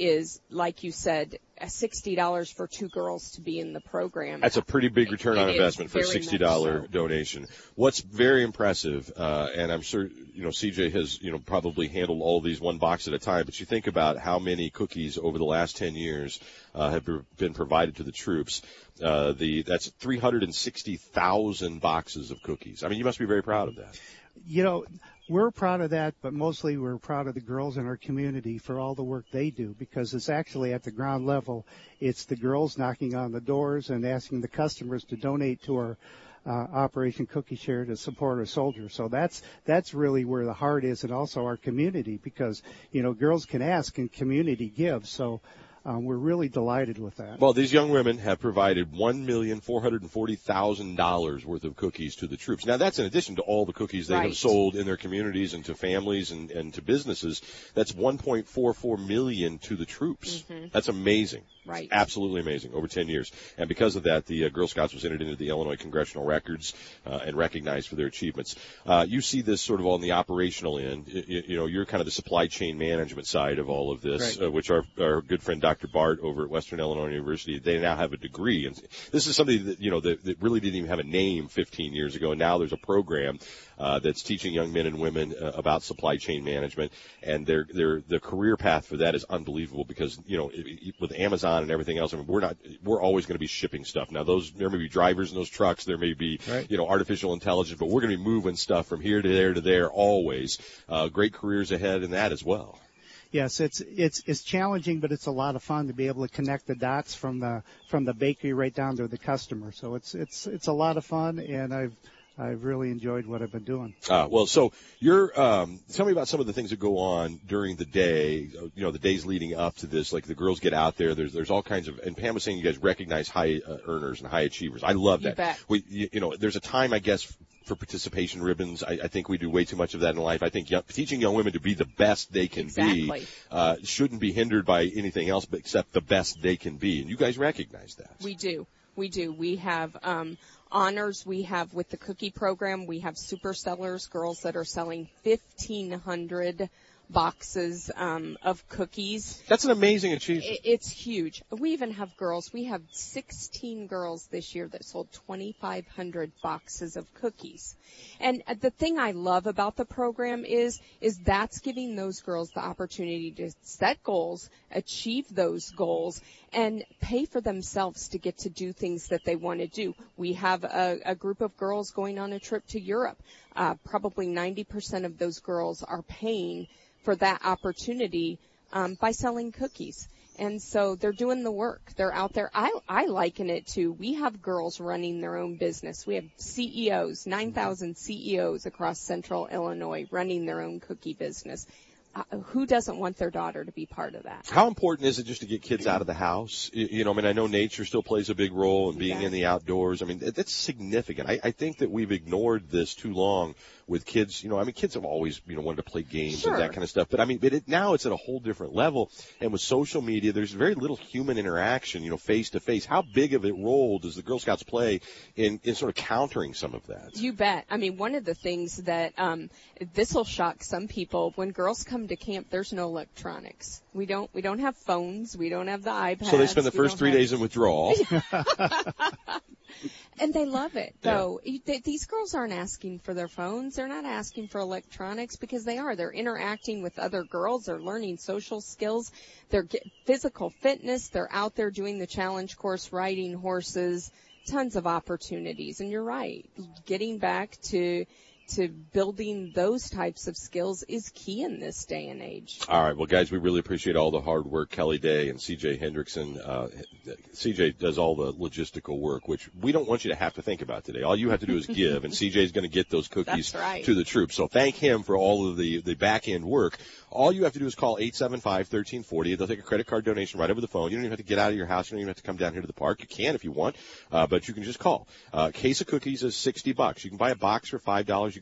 is, like you said, $60 for 2 girls to be in the program. That's a pretty big return on investment for a $60 donation. What's very impressive, and I'm sure, CJ has, probably handled all of these one box at a time, but you think about how many cookies over the last 10 years have been provided to the troops. That's 360,000 boxes of cookies. I mean, you must be very proud of that. We're proud of that, but mostly we're proud of the girls in our community for all the work they do, because it's actually at the ground level. It's the girls knocking on the doors and asking the customers to donate to our Operation Cookie Share to support our soldiers. So that's really where the heart is, and also our community, because, girls can ask and community gives. So we're really delighted with that. Well, these young women have provided $1,440,000 worth of cookies to the troops. Now, that's in addition to all the cookies they have sold in their communities and to families and to businesses. That's $1.44 million to the troops. Mm-hmm. That's amazing. Right. It's absolutely amazing, over 10 years. And because of that, the Girl Scouts was entered into the Illinois Congressional Records and recognized for their achievements. You see this sort of on the operational end. You're kind of the supply chain management side of all of this, right. Which our good friend Dr. Bart over at Western Illinois University, they now have a degree. And this is something that, that really didn't even have a name 15 years ago. And now there's a program that's teaching young men and women about supply chain management. And the career path for that is unbelievable because, with Amazon and everything else, I mean, we're always going to be shipping stuff. Now, there may be drivers in those trucks, there may be, right. Artificial intelligence, but we're going to be moving stuff from here to there always. Great careers ahead in that as well. Yes, it's challenging, but it's a lot of fun to be able to connect the dots from the bakery right down to the customer. So it's a lot of fun, and I've really enjoyed what I've been doing. Well, so you're tell me about some of the things that go on during the day, the days leading up to this. Like the girls get out there, there's all kinds of, and Pam was saying you guys recognize high earners and high achievers. I love that. You bet. There's a time, I guess, for participation ribbons. I think we do way too much of that in life. I think teaching young women to be the best they can be shouldn't be hindered by anything else but except the best they can be. And you guys recognize that. We do. We have honors. We have with the cookie program, we have super sellers, girls that are selling 1,500 boxes of cookies. That's an amazing achievement. It's huge. We even have girls. We have 16 girls this year that sold 2,500 boxes of cookies. And the thing I love about the program is that's giving those girls the opportunity to set goals, achieve those goals, and pay for themselves to get to do things that they want to do. We have a group of girls going on a trip to Europe. Probably 90% of those girls are paying for that opportunity by selling cookies. And so they're doing the work. They're out there. I liken it to, we have girls running their own business. We have CEOs, 9,000 CEOs across central Illinois running their own cookie business. Who doesn't want their daughter to be part of that? How important is it just to get kids out of the house? I know nature still plays a big role in being in the outdoors. I mean, that's significant. I think that we've ignored this too long with kids. Kids have always, wanted to play games and that kind of stuff. But now it's at a whole different level. And with social media, there's very little human interaction, face to face. How big of a role does the Girl Scouts play in sort of countering some of that? You bet. One of the things that, this will shock some people, when girls come to camp, there's no electronics. We don't have phones. We don't have the iPads. So they spend the first 3 days in withdrawal. And they love it, though. Yeah. These girls aren't asking for their phones. They're not asking for electronics because they're interacting with other girls. They're learning social skills. They're physical fitness. They're out there doing the challenge course, riding horses, tons of opportunities. And you're right. Getting back to building those types of skills is key in this day and age. All right. Well, guys, we really appreciate all the hard work. Kelly Day and C.J. Hendrickson. C.J. does all the logistical work, which we don't want you to have to think about today. All you have to do is give, and C.J. is going to get those cookies to the troops. So thank him for all of the back-end work. All you have to do is call 875-1340. They'll take a credit card donation right over the phone. You don't even have to get out of your house. You don't even have to come down here to the park. You can if you want, but you can just call. A case of cookies is $60. You can buy a box for $5. You can buy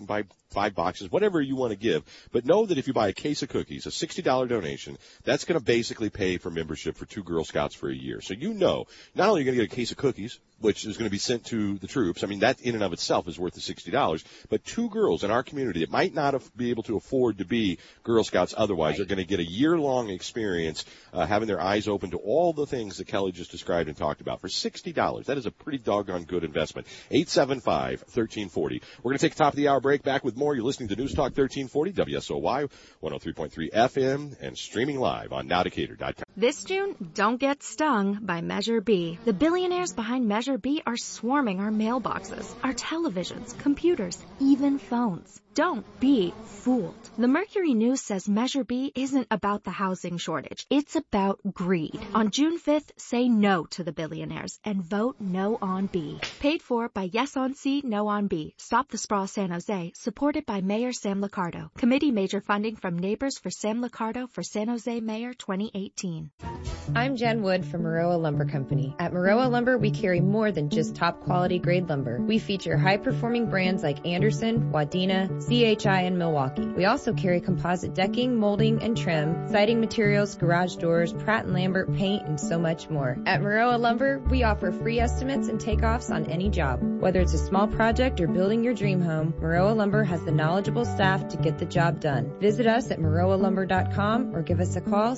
5 boxes, whatever you want to give. But know that if you buy a case of cookies, a $60 donation, that's going to basically pay for membership for 2 Girl Scouts for a year. So you know, not only are you going to get a case of cookies, which is going to be sent to the troops. I mean, that in and of itself is worth the $60. But 2 girls in our community that might not be able to afford to be Girl Scouts otherwise are going to get a year-long experience having their eyes open to all the things that Kelly just described and talked about for $60. That is a pretty doggone good investment. 875-1340. We're going to take a top-of-the-hour break. Back with more. You're listening to News Talk 1340, WSOY, 103.3 FM, and streaming live on nowdecatur.com. This June, don't get stung by Measure B. The billionaires behind Measure B are swarming our mailboxes, our televisions, computers, even phones. Don't be fooled. The Mercury News says Measure B isn't about the housing shortage. It's about greed. On June 5th, say no to the billionaires and vote no on B. Paid for by Yes on C, No on B. Stop the Sprawl San Jose. Supported by Mayor Sam Liccardo. Committee major funding from Neighbors for Sam Liccardo for San Jose Mayor 2018. I'm Jen Wood from Maroa Lumber Company. At Maroa Lumber, we carry more than just top quality grade lumber. We feature high-performing brands like Anderson, Wadena, CHI, and Milwaukee. We also carry composite decking, molding, and trim, siding materials, garage doors, Pratt & Lambert paint, and so much more. At Maroa Lumber, we offer free estimates and takeoffs on any job. Whether it's a small project or building your dream home, Maroa Lumber has the knowledgeable staff to get the job done. Visit us at maroalumber.com or give us a call,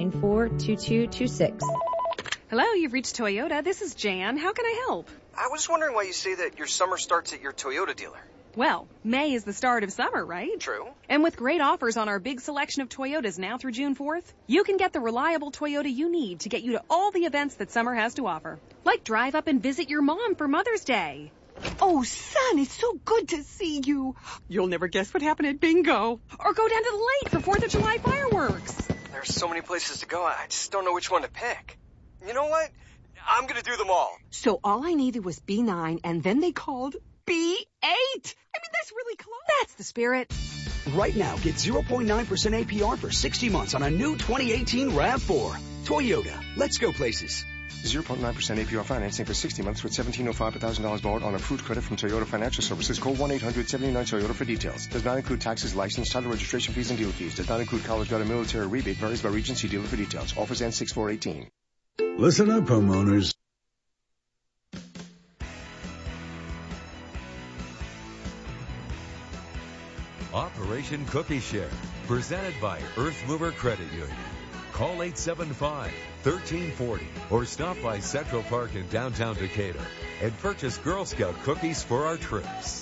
794-2226. Hello, you've reached Toyota. This is Jan. How can I help? I was wondering why you say that your summer starts at your Toyota dealer. Well, May is the start of summer, right? True. And with great offers on our big selection of Toyotas now through June 4th, you can get the reliable Toyota you need to get you to all the events that summer has to offer. Like drive up and visit your mom for Mother's Day. Oh, son, it's so good to see you. You'll never guess what happened at bingo. Or go down to the lake for 4th of July fireworks. There's so many places to go, I just don't know which one to pick. You know what? I'm going to do them all. So all I needed was B9, and then they called B8. I mean, that's really close. That's the spirit. Right now, get 0.9% APR for 60 months on a new 2018 RAV4. Toyota. Let's go places. 0.9% APR financing for 60 months with $1,705 per $1,000 borrowed on approved credit from Toyota Financial Services. Call 1-800-79-TOYOTA for details. Does not include taxes, license, title registration fees, and dealer fees. Does not include college guard and military rebate. Varies by region. See dealer for details. Offers end 6/4/18. Listen up, homeowners. Operation Cookie Share, presented by Earth Mover Credit Union. Call 875-1340 or stop by Central Park in downtown Decatur and purchase Girl Scout cookies for our troops.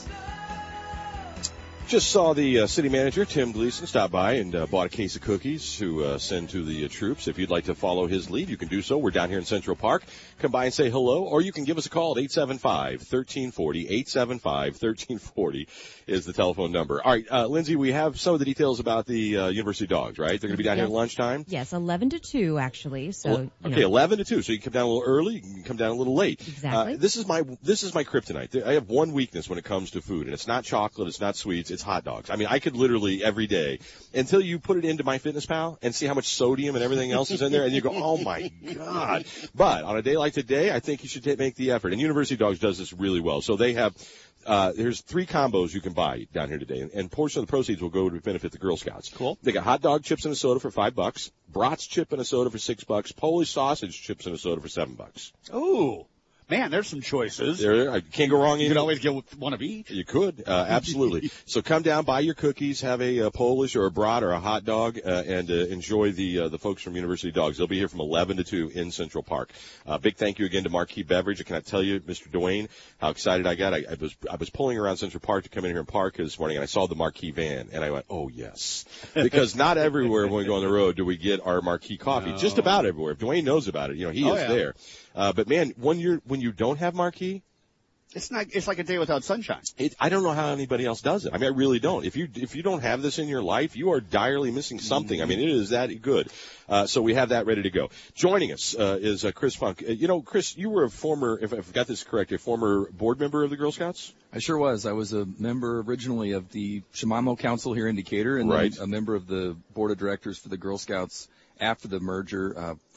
Just saw the city manager, Tim Gleason, stop by and bought a case of cookies to send to the troops. If you'd like to follow his lead, you can do so. We're down here in Central Park. Come by and say hello, or you can give us a call at 875-1340. 875-1340 is the telephone number. All right, Lindsay, we have some of the details about the University Dogs, right? They're going to be down here at lunchtime? Yes, 11 to 2, actually. So okay, 11 to 2. So you can come down a little early, you can come down a little late. Exactly. This is my kryptonite. I have one weakness when it comes to food, and it's not chocolate, it's not sweets, it's hot dogs. I mean, I could literally every day until you put it into MyFitnessPal and see how much sodium and everything else is in there, and you go, oh my God. But on a day like today, I think you should make the effort. And University Dogs does this really well. So they have, there's 3 combos you can buy down here today, and portion of the proceeds will go to benefit the Girl Scouts. Cool. They got hot dog chips and a soda for $5, Bratz chip and a soda for $6, Polish sausage chips and a soda for $7. Ooh. Man, there's some choices. I can't go wrong. You could always get one of each. You could, absolutely. So come down, buy your cookies, have a Polish or a brat or a hot dog, and enjoy the folks from University Dogs. They'll be here from 11 to 2 in Central Park. Big thank you again to Marquis Beverage. I cannot tell you, Mr. Dwayne, how excited I got. I was pulling around Central Park to come in here and park this morning, and I saw the Marquis van, and I went, oh yes, because not everywhere when we go on the road do we get our Marquis coffee. No. Just about everywhere. If Dwayne knows about it, he is there. But man, when you don't have Marquis, it's like a day without sunshine. I don't know how anybody else does it. I mean, I really don't. If you don't have this in your life, you are direly missing something. I mean, it is that good. So we have that ready to go. Joining us is Chris Funk. Chris, you were a former, if I've got this correct, a former board member of the Girl Scouts? I sure was. I was a member originally of the Shimamo Council here in Decatur, and then a member of the board of directors for the Girl Scouts after the merger for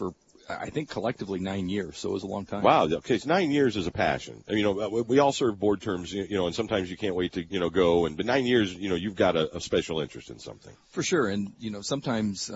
I think collectively 9 years, so it was a long time. Wow. Okay, it's 9 years is a passion. I mean, we all serve board terms, and sometimes you can't wait to, go. But 9 years, you've got a special interest in something. For sure. And, sometimes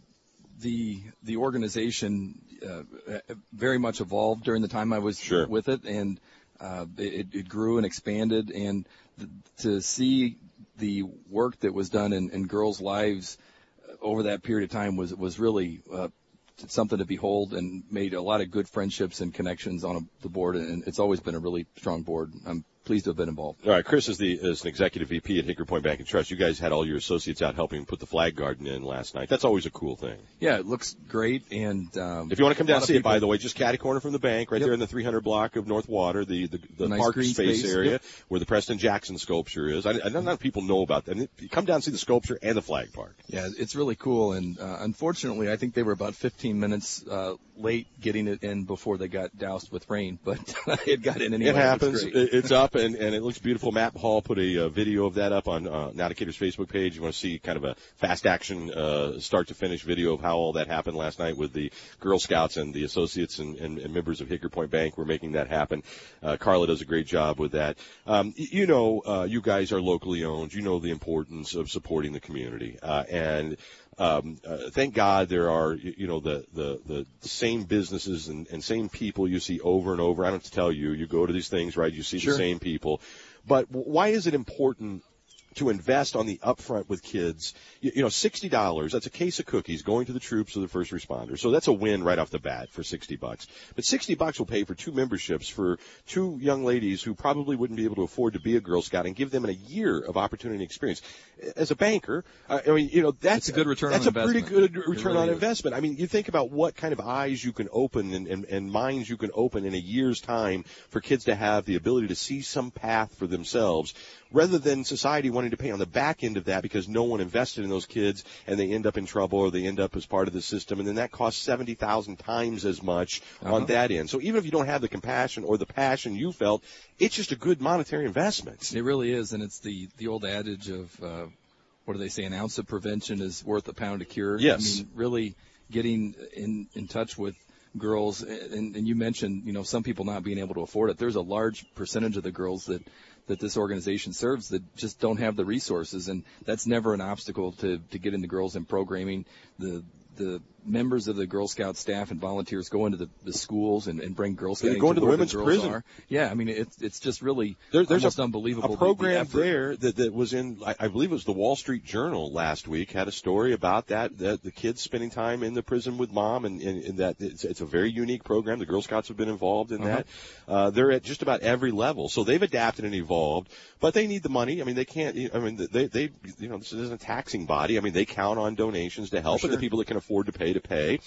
the organization very much evolved during the time I was with it, and it grew and expanded. And to see the work that was done in girls' lives over that period of time was really something to behold, and made a lot of good friendships and connections on the board, and it's always been a really strong board. I'm pleased to have been involved. All right, Chris is an executive VP at Hickory Point Bank and Trust. You guys had all your associates out helping put the flag garden in last night. That's always a cool thing. Yeah, it looks great. And if you want to come down and see it, by the way, just catty corner from the bank, right there in the 300 block of North Water, the nice park green space area where the Preston Jackson sculpture is. I don't know if people know about that. I mean, come down and see the sculpture and the flag park. Yeah, it's really cool. And unfortunately, I think they were about 15 minutes late getting it in before they got doused with rain, but it got in anyway. It happens. It's up, and it looks beautiful. Matt Hall put a video of that up on Navigators's Facebook page. You want to see kind of a fast action, start to finish video of how all that happened last night with the Girl Scouts and the associates and members of Hickory Point Bank. We're making that happen. Carla does a great job with that. You guys are locally owned. You know the importance of supporting the community, and thank God there are, the same businesses and same people you see over and over. I don't have to tell you. You go to these things, right? You see the same people. But why is it important to invest on the upfront with kids? $60, that's a case of cookies going to the troops or the first responders. So that's a win right off the bat for $60. But $60 will pay for 2 memberships for 2 young ladies who probably wouldn't be able to afford to be a Girl Scout, and give them a year of opportunity and experience. As a banker, that's a good return on investment. That's a pretty good return on is. investment. I mean, you think about what kind of eyes you can open and minds you can open in a year's time for kids to have the ability to see some path for themselves, rather than society wanting to pay on the back end of that because no one invested in those kids and they end up in trouble, or they end up as part of the system, and then that costs 70,000 times as much on that end. So even if you don't have the compassion or the passion you felt, it's just a good monetary investment. It really is, and it's the old adage of, what do they say, an ounce of prevention is worth a pound of cure. Yes. I mean, really getting in touch with girls, and you mentioned, some people not being able to afford it. There's a large percentage of the girls that this organization serves that just don't have the resources, and that's never an obstacle to get into girls in programming. The members of the Girl Scout staff and volunteers go into the schools and bring Girl Scouting. They go into the women's prison. Are. Yeah, I mean, it's just really there's almost unbelievable. A program there that was in, I believe it was the Wall Street Journal last week, had a story about that the kids spending time in the prison with mom, and that it's a very unique program. The Girl Scouts have been involved in that. They're at just about every level. So they've adapted and evolved, but they need the money. I mean, they can't, they this isn't a taxing body. I mean, they count on donations to help, and the people that can afford to pay,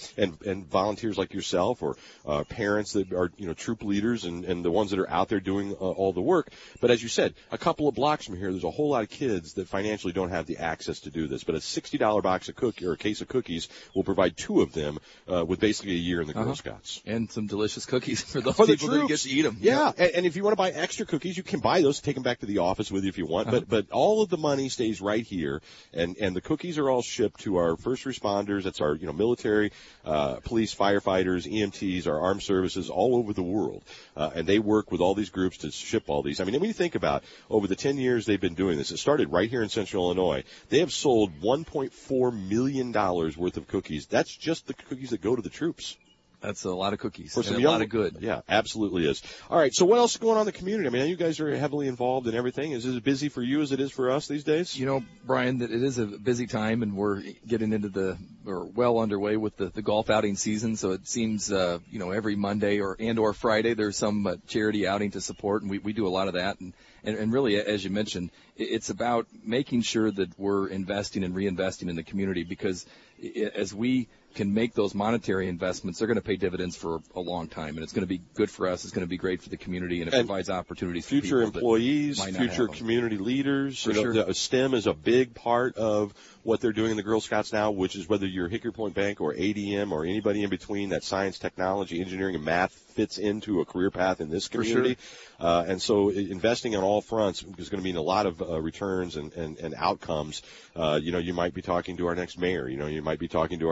and volunteers like yourself, or parents that are troop leaders and the ones that are out there doing all the work. But as you said, a couple of blocks from here, there's a whole lot of kids that financially don't have the access to do this. But a $60 box of cookie or a case of cookies will provide 2 of them with basically a year in the Girl Scouts, and some delicious cookies for those people that get to eat them. Yeah, and if you want to buy extra cookies, you can buy those, take them back to the office with you if you want. But all of the money stays right here, and the cookies are all shipped to our first responders. That's our military, police, firefighters, EMTs, our armed services all over the world. And they work with all these groups to ship all these. I mean, when you think about over the 10 years they've been doing this, it started right here in Central Illinois. They have sold $1.4 million worth of cookies. That's just the cookies that go to the troops. That's a lot of cookies. For some and a lot of good. Yeah, absolutely is. All right, so what else is going on in the community? I mean, you guys are heavily involved in everything. Is it as busy for you as it is for us these days? Brian, that it is a busy time, and we're getting into well underway with the golf outing season. So it seems, every Monday or Friday there's some charity outing to support, and we do a lot of that. And really, as you mentioned, it's about making sure that we're investing and reinvesting in the community, because as we can make those monetary investments, they're going to pay dividends for a long time, and it's going to be good for us. It's going to be great for the community, and it provides opportunities for future employees, future community leaders. For sure. STEM is a big part of what they're doing in the Girl Scouts now, which is whether you're Hickory Point Bank or ADM or anybody in between, that science, technology, engineering, and math fits into a career path in this community. For sure. And so investing on all fronts is going to mean a lot of returns and outcomes. You might be talking to our next mayor. You might be talking to our next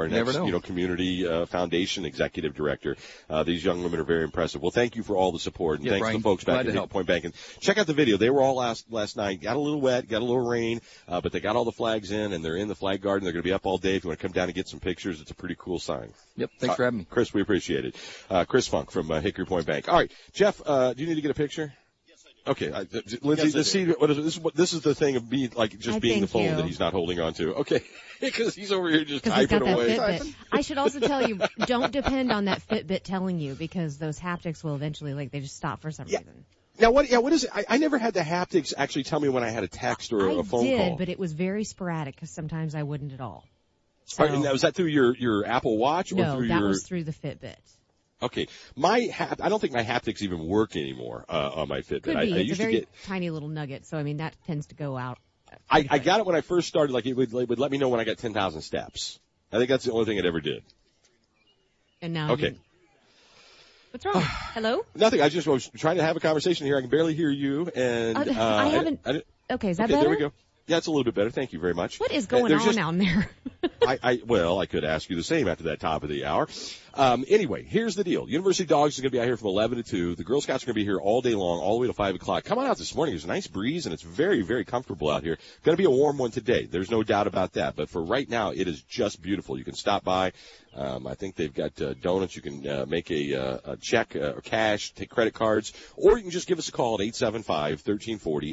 community foundation executive director. These young women are very impressive. Well, thank you for all the support, and thanks Brian, to the folks back at Hickory Point Bank. And check out the video. They were all last night. Got a little wet, got a little rain, but they got all the flags in, and they're in the flag garden. They're going to be up all day. If you want to come down and get some pictures, it's a pretty cool sign. Yep, thanks for having me. Chris, we appreciate it. Chris Funk from Hickory Point Bank. All right, Jeff, do you need to get a picture? Okay, Lindsay, this is the thing of being being the phone that he's not holding on to. Okay, because he's over here just typing away. I should also tell you, don't depend on that Fitbit telling you, because those haptics will eventually, they just stop for some reason. Now, what is it? I never had the haptics actually tell me when I had a text or a phone call. I did, but it was very sporadic because sometimes I wouldn't at all. So, all right, and was that through your Apple Watch? No, or that was through the Fitbit. Okay, I don't think my haptics even work anymore on my Fitbit. Could be. I It's used a very to get tiny little nugget, so that tends to go out. I got it when I first started. It would let me know when I got 10,000 steps. I think that's the only thing it ever did. And now, okay. What's wrong? Hello? Nothing. I was trying to have a conversation here. I can barely hear you, and I haven't. Okay, is that better? There we go. Yeah, it's a little bit better. Thank you very much. What is going on down there? I could ask you the same after that top of the hour. Anyway, here's the deal. University Dogs is going to be out here from 11 to 2. The Girl Scouts are going to be here all day long, all the way to 5 o'clock. Come on out this morning. There's a nice breeze, and it's very, very comfortable out here. Going to be a warm one today. There's no doubt about that. But for right now, it is just beautiful. You can stop by. I think they've got donuts. You can make a check or cash, take credit cards, or you can just give us a call at 875-1340,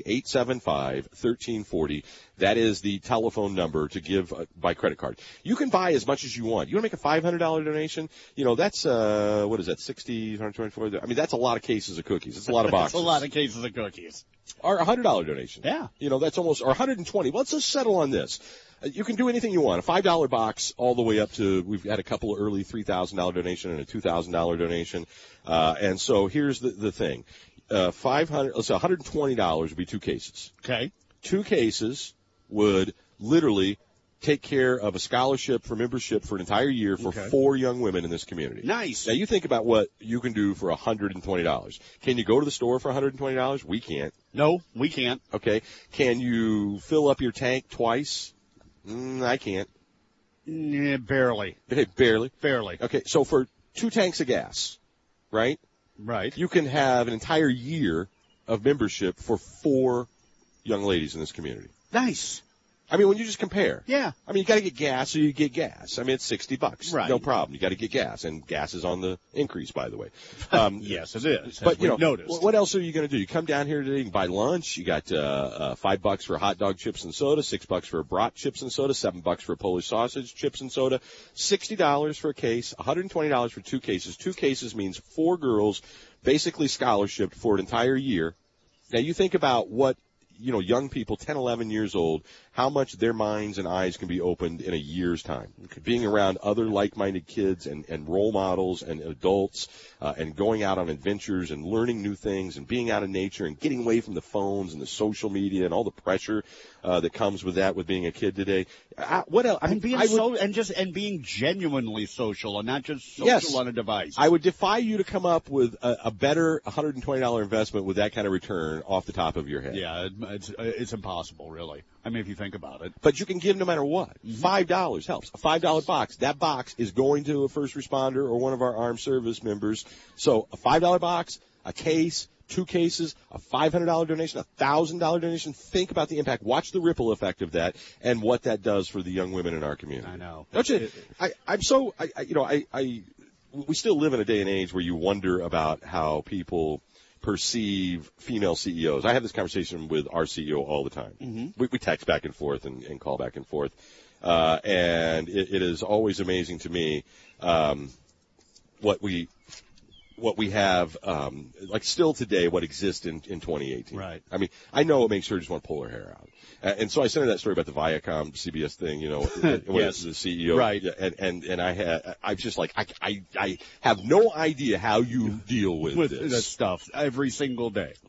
875-1340. That is the telephone number to give by credit card. You can buy as much as you want. You want to make a $500 donation? That's, what is that, 60, 124? I mean, that's a lot of cases of cookies. It's a lot of boxes. That's a lot of cases of cookies. Or a $100 donation. Yeah. That's almost, or 120. Let's just settle on this. You can do anything you want. A $5 box all the way up to, we've had a couple of early $3,000 donation and a $2,000 donation. And so here's the thing. $120 would be 2 cases. Okay. 2 cases would literally take care of a scholarship for membership for an entire year for 4 young women in this community. Nice. Now you think about what you can do for $120. Can you go to the store for $120? We can't. No, we can't. Okay. Can you fill up your tank twice? I can't. Yeah, barely. Okay, barely. Barely. Okay, so for 2 tanks of gas, right? Right. You can have an entire year of membership for 4 young ladies in this community. Nice. I mean, when you just compare. Yeah. I mean, you got to get gas, so you get gas. I mean, it's $60. Right. No problem. You got to get gas, and gas is on the increase, by the way. Yes, it is. But noticed. What else are you going to do? You come down here today, you can buy lunch. You got $5 for hot dog chips and soda, $6 for brat chips and soda, $7 for Polish sausage chips and soda, $60 for a case, $120 for 2 cases. 2 cases means 4 girls, basically scholarship for an entire year. Now you think about what young people, 10, 11 years old, how much their minds and eyes can be opened in a year's time. Being around other like-minded kids and role models and adults and going out on adventures and learning new things and being out in nature and getting away from the phones and the social media and all the pressure that comes with that, with being a kid today. What else? And being genuinely social and not just social on a device. I would defy you to come up with a better $120 investment with that kind of return off the top of your head. Yeah, it's impossible, really. I mean, if you think about it. But you can give no matter what. $5 helps. A $5 box. That box is going to a first responder or one of our armed service members. So a $5 box, a case, 2 cases, a $500 donation, a $1,000 donation. Think about the impact. Watch the ripple effect of that and what that does for the young women in our community. I know. Don't you? We still live in a day and age where you wonder about how people perceive female CEOs. I have this conversation with our CEO all the time. Mm-hmm. We text back and forth and call back and forth. And it is always amazing to me what we have, still today, what exists in 2018. Right. I mean, I know it makes her just want to pull her hair out. And so I sent her that story about the Viacom CBS thing, when it's the CEO. Right. And I'm just like, I have no idea how you deal with this stuff every single day. But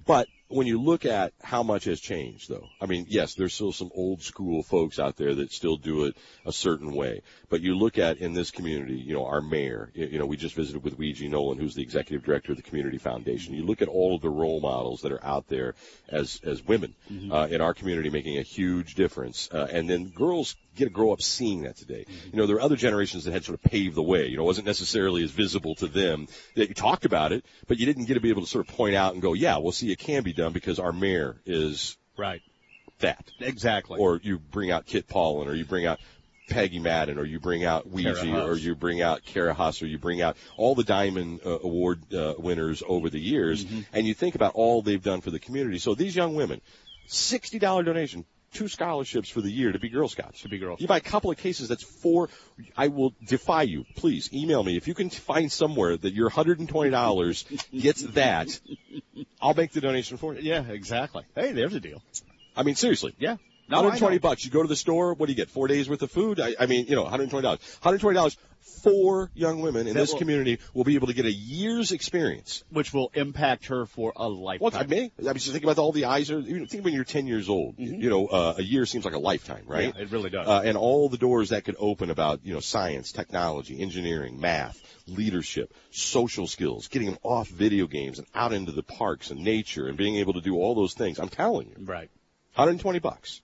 when you look at how much has changed, though, I mean, yes, there's still some old school folks out there that still do it a certain way. But you look at in this community, you know, our mayor, you know, we just visited with Weegee Nolan, who's the executive director of the Community Foundation. You look at all of the role models that are out there as women in our community making a huge difference. And then girls get to grow up seeing that today. You know, there are other generations that had sort of paved the way. You know, it wasn't necessarily as visible to them. That you talked about it, but you didn't get to be able to sort of point out and go, yeah, well, see, it can be done because our mayor is that. Exactly. Or you bring out Kit Paulin, or you bring out Peggy Madden, or you bring out Weegee, or you bring out Kara Huss, or you bring out all the Diamond Award winners over the years, and you think about all they've done for the community. So these young women, $60 donation, 2 scholarships for the year to be Girl Scouts. You buy a couple of cases, that's 4. I will defy you. Please email me. If you can find somewhere that your $120 gets that, I'll make the donation for you. Yeah, exactly. Hey, there's a deal. I mean, seriously. Yeah. No, $120. You go to the store, what do you get? 4 days worth of food? I mean, you know, $120. $120. 4 young women in this community will be able to get a year's experience, which will impact her for a lifetime. Well, I mean, just think about all the eyes. Think when you're 10 years old. You know, a year seems like a lifetime, right? Yeah, it really does. And all the doors that could open about, you know, science, technology, engineering, math, leadership, social skills, getting them off video games and out into the parks and nature and being able to do all those things. I'm telling you. Right. $120.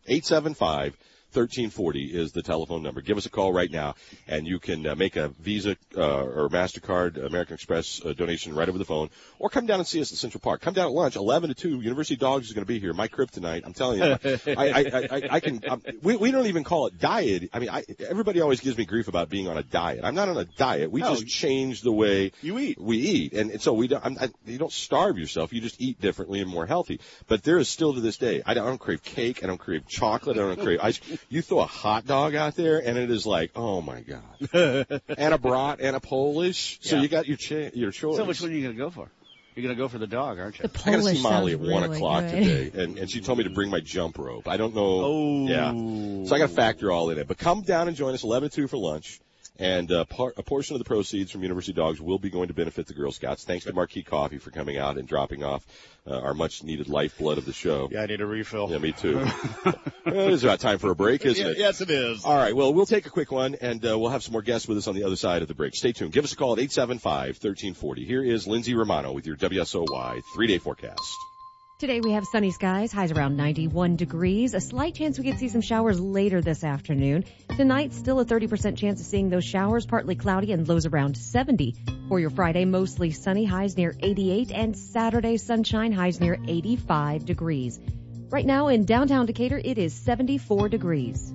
875-1340 is the telephone number. Give us a call right now, and you can make a Visa or MasterCard, American Express donation right over the phone, or come down and see us at Central Park. Come down at lunch, 11 to 2. University Dogs is going to be here. My kryptonite. I'm telling you. I can. We don't even call it diet. I mean, everybody always gives me grief about being on a diet. I'm not on a diet. We just change the way we eat, and so we don't. You don't starve yourself. You just eat differently and more healthy. But there is still to this day, I don't crave cake. I don't crave chocolate. I don't crave ice cream. You throw a hot dog out there, and it is like, oh my God, and a brat and a Polish. So you got your choice. So which one are you going to go for? You're going to go for the dog, aren't you? I got to see Molly at 1 o'clock today, and she told me to bring my jump rope. I don't know. Oh, yeah. So I got to factor all in it. But come down and join us 11 to 2 for lunch. And a portion of the proceeds from University Dogs will be going to benefit the Girl Scouts. Thanks to Marquis Coffee for coming out and dropping off our much-needed lifeblood of the show. Yeah, I need a refill. Yeah, me too. It is about time for a break, isn't it? Yes, it is. All right, well, we'll take a quick one, and we'll have some more guests with us on the other side of the break. Stay tuned. Give us a call at 875-1340. Here is Lindsay Romano with your WSOY 3-day forecast. Today we have sunny skies, highs around 91 degrees. A slight chance we could see some showers later this afternoon. Tonight, still a 30% chance of seeing those showers, partly cloudy and lows around 70. For your Friday, mostly sunny, highs near 88, and Saturday, sunshine, highs near 85 degrees. Right now in downtown Decatur, it is 74 degrees.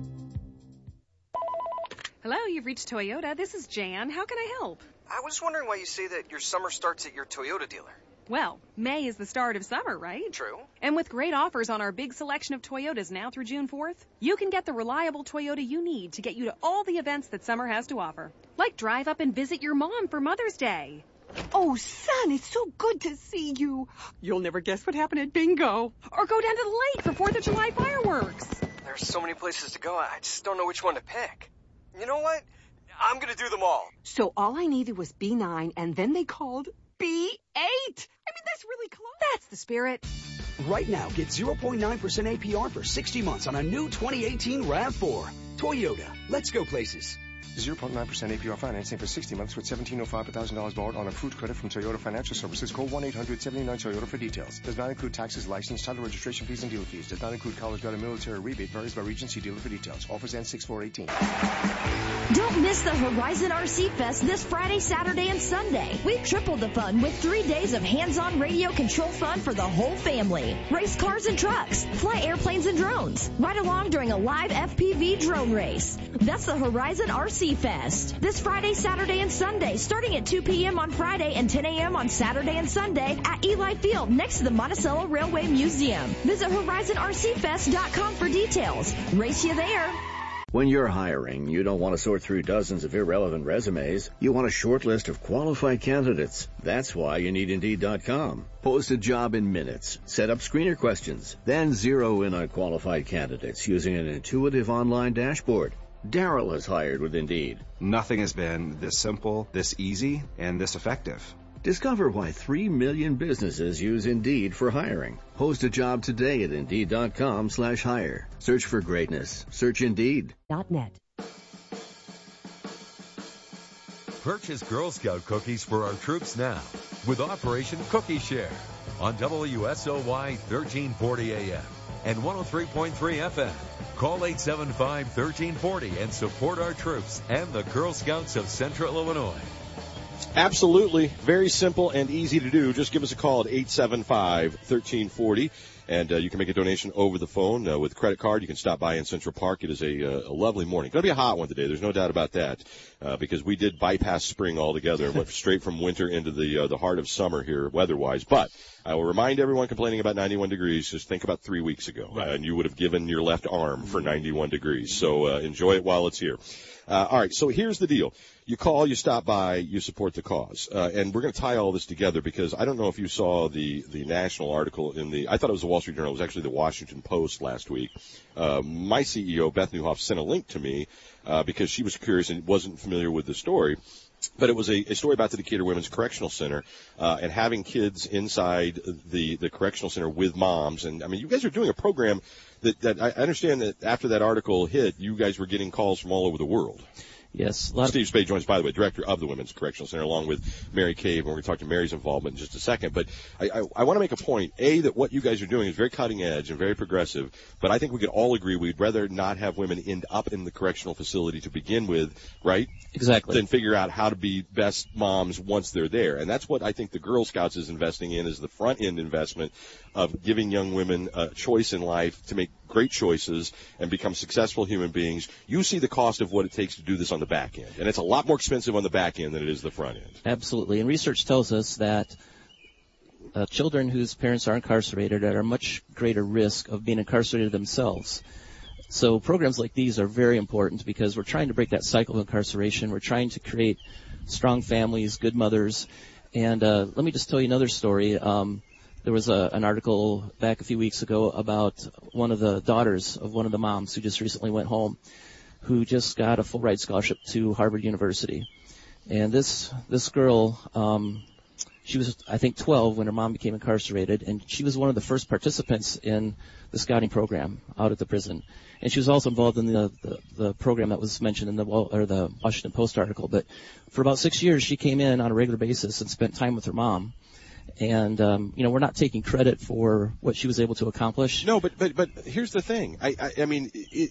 Hello, you've reached Toyota. This is Jan. How can I help? I was wondering why you say that your summer starts at your Toyota dealer. Well, May is the start of summer, right? True. And with great offers on our big selection of Toyotas now through June 4th, you can get the reliable Toyota you need to get you to all the events that summer has to offer. Like drive up and visit your mom for Mother's Day. Oh, son, it's so good to see you. You'll never guess what happened at bingo. Or go down to the lake for 4th of July fireworks. There's so many places to go, I just don't know which one to pick. You know what? I'm going to do them all. So all I needed was B9, and then they called B8. I mean, that's really close. That's the spirit. Right now, get 0.9% APR for 60 months on a new 2018 RAV4. Toyota. Let's go places. 0.9% APR financing for 60 months with $1,705 per $1,000 borrowed on approved credit from Toyota Financial Services. Call 1-800-79-TOYOTA for details. Does not include taxes, license, title registration fees, and dealer fees. Does not include college guard and military rebate. Varies by region. See dealer for details. Offers end 6/4/18. Don't miss the Horizon RC Fest this Friday, Saturday, and Sunday. We've tripled the fun with 3 days of hands-on radio control fun for the whole family. Race cars and trucks. Fly airplanes and drones. Ride along during a live FPV drone race. That's the Horizon RC Fest. This Friday, Saturday, and Sunday, starting at 2 p.m. on Friday and 10 a.m. on Saturday and Sunday at Eli Field next to the Monticello Railway Museum. Visit HorizonRCFest.com for details. Race you there. When you're hiring, you don't want to sort through dozens of irrelevant resumes. You want a short list of qualified candidates. That's why you need Indeed.com. Post a job in minutes. Set up screener questions. Then zero in on qualified candidates using an intuitive online dashboard. Daryl has hired with Indeed. Nothing has been this simple, this easy, and this effective. Discover why 3 million businesses use Indeed for hiring. Post a job today at Indeed.com/hire. Search for greatness. Search Indeed. .net. Purchase Girl Scout cookies for our troops now with Operation Cookie Share on WSOY 1340 AM and 103.3 FM. Call 875-1340 and support our troops and the Girl Scouts of Central Illinois. Absolutely. Very simple and easy to do. Just give us a call at 875-1340. And you can make a donation over the phone with credit card. You can stop by in Central Park. It is a lovely morning. Going to be a hot one today. There's no doubt about that, because we did bypass spring altogether and went straight from winter into the heart of summer here weather-wise. But I will remind everyone complaining about 91 degrees, just think about 3 weeks ago, and you would have given your left arm for 91 degrees. So enjoy it while it's here. All right, so here's the deal. You call, you stop by, you support the cause. And we're going to tie all this together because I don't know if you saw the national article I thought it was the Wall Street Journal. It was actually the Washington Post last week. My CEO, Beth Newhoff, sent a link to me because she was curious and wasn't familiar with the story. But it was a story about the Decatur Women's Correctional Center and having kids inside the correctional center with moms. And, I mean, you guys are doing a program that I understand that after that article hit, you guys were getting calls from all over the world. Yes. Steve Spade joins, by the way, director of the Women's Correctional Center, along with Mary Cave, and we're going to talk to Mary's involvement in just a second. But I want to make a point, that what you guys are doing is very cutting edge and very progressive, but I think we could all agree we'd rather not have women end up in the correctional facility to begin with, right? Exactly. Than figure out how to be best moms once they're there. And that's what I think the Girl Scouts is investing in, is the front-end investment of giving young women a choice in life to make great choices and become successful human beings. You see the cost of what it takes to do this on the back end, and it's a lot more expensive on the back end than it is the front end. Absolutely, and research tells us that children whose parents are incarcerated are at a much greater risk of being incarcerated themselves. So programs like these are very important because we're trying to break that cycle of incarceration. We're trying to create strong families, good mothers. And let me just tell you another story. There was an article back a few weeks ago about one of the daughters of one of the moms who just recently went home, who just got a full ride scholarship to Harvard University. And this girl, she was, I think, 12 when her mom became incarcerated, and she was one of the first participants in the scouting program out at the prison. And she was also involved in the program that was mentioned in the Washington Post article. But for about 6 years, she came in on a regular basis and spent time with her mom. And, we're not taking credit for what she was able to accomplish. No, but here's the thing. I mean,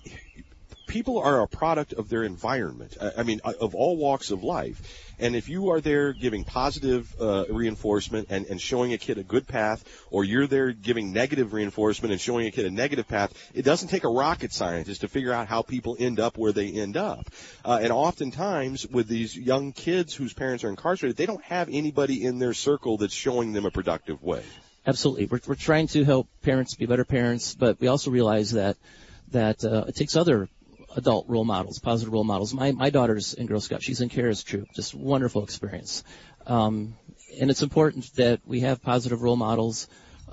people are a product of their environment. I mean, of all walks of life. And if you are there giving positive reinforcement and showing a kid a good path, or you're there giving negative reinforcement and showing a kid a negative path, it doesn't take a rocket scientist to figure out how people end up where they end up. And oftentimes with these young kids whose parents are incarcerated, they don't have anybody in their circle that's showing them a productive way. Absolutely. We're trying to help parents be better parents, but we also realize that it takes other adult role models, positive role models. My daughter's in Girl Scout. She's in Kara's troop. Just wonderful experience. And it's important that we have positive role models,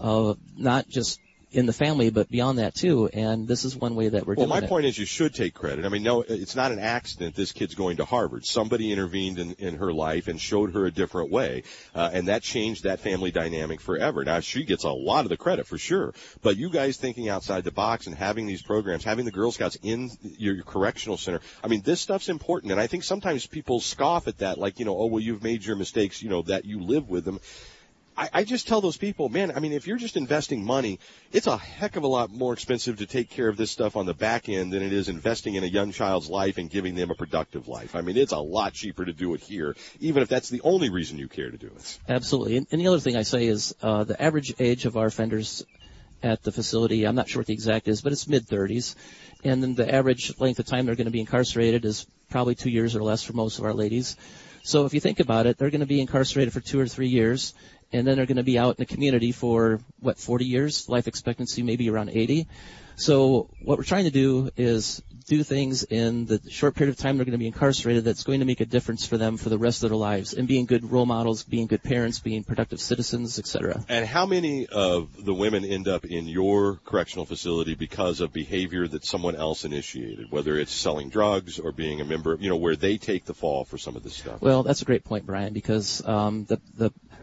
not just in the family, but beyond that too. And this is one way that we're doing it. Well, my point is you should take credit. I mean, no, it's not an accident this kid's going to Harvard. Somebody intervened in her life and showed her a different way, and that changed that family dynamic forever. Now, she gets a lot of the credit for sure, but you guys thinking outside the box and having these programs, having the Girl Scouts in your correctional center, I mean, this stuff's important, and I think sometimes people scoff at that, like, oh, well, you've made your mistakes, that you live with them. I just tell those people, man, I mean, if you're just investing money, it's a heck of a lot more expensive to take care of this stuff on the back end than it is investing in a young child's life and giving them a productive life. I mean, it's a lot cheaper to do it here, even if that's the only reason you care to do it. Absolutely. And the other thing I say is the average age of our offenders at the facility, I'm not sure what the exact is, but it's mid-30s. And then the average length of time they're going to be incarcerated is probably 2 years or less for most of our ladies. So if you think about it, they're going to be incarcerated for 2 or 3 years, and then they're going to be out in the community for, 40 years? Life expectancy maybe around 80. So what we're trying to do is do things in the short period of time they're going to be incarcerated that's going to make a difference for them for the rest of their lives, and being good role models, being good parents, being productive citizens, etc. And how many of the women end up in your correctional facility because of behavior that someone else initiated, whether it's selling drugs or being a member, where they take the fall for some of this stuff? Well, that's a great point, Brian, because the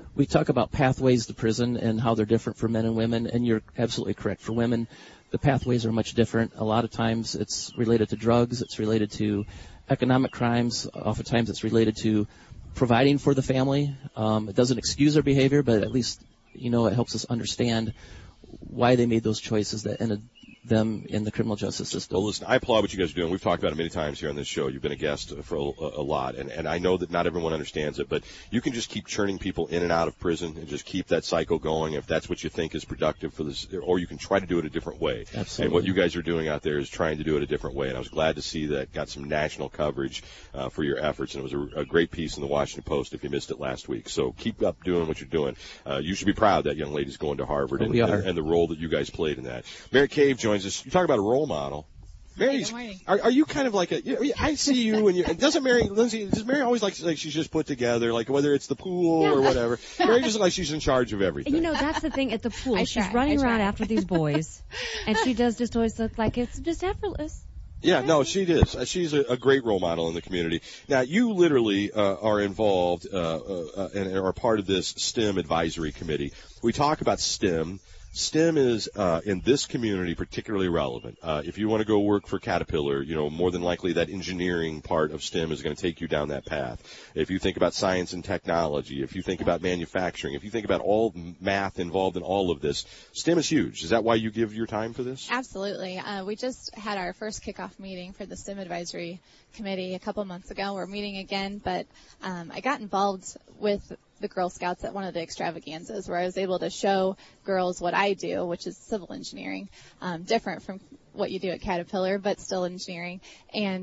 we talk about pathways to prison and how they're different for men and women, and you're absolutely correct. For women, the pathways are much different. A lot of times it's related to drugs, it's related to economic crimes, oftentimes it's related to providing for the family. It doesn't excuse their behavior, but at least, it helps us understand why they made those choices that ended them in the criminal justice system. Well, listen, I applaud what you guys are doing. We've talked about it many times here on this show. You've been a guest for a lot, and I know that not everyone understands it, but you can just keep churning people in and out of prison and just keep that cycle going if that's what you think is productive for this, or you can try to do it a different way. Absolutely. And what you guys are doing out there is trying to do it a different way, and I was glad to see that got some national coverage for your efforts, and it was a great piece in the Washington Post if you missed it last week. So keep up doing what you're doing. You should be proud that young lady's going to Harvard and the role that you guys played in that. Mary Cave joins us. You talk about a role model. Mary, are you kind of like I see you and does Mary always like she's just put together, like whether it's the pool or whatever? Mary just like she's in charge of everything. That's the thing at the pool. She's running around after these boys, and she does just always look like it's just effortless. Yeah, no, she is. She's a great role model in the community. Now, you literally are involved and are part of this STEM advisory committee. We talk about STEM. STEM is, in this community, particularly relevant. If you want to go work for Caterpillar, more than likely that engineering part of STEM is going to take you down that path. If you think about science and technology, if you think about manufacturing, if you think about all math involved in all of this, STEM is huge. Is that why you give your time for this? Absolutely. We just had our first kickoff meeting for the STEM Advisory Committee a couple months ago. We're meeting again, but I got involved with the Girl Scouts at one of the extravaganzas where I was able to show girls what I do, which is civil engineering, different from what you do at Caterpillar, but still engineering. And,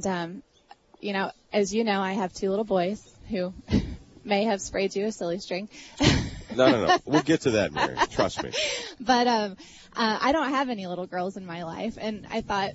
as you know, I have 2 little boys who may have sprayed you a silly string. No. We'll get to that, Mary. Trust me. But I don't have any little girls in my life, and I thought,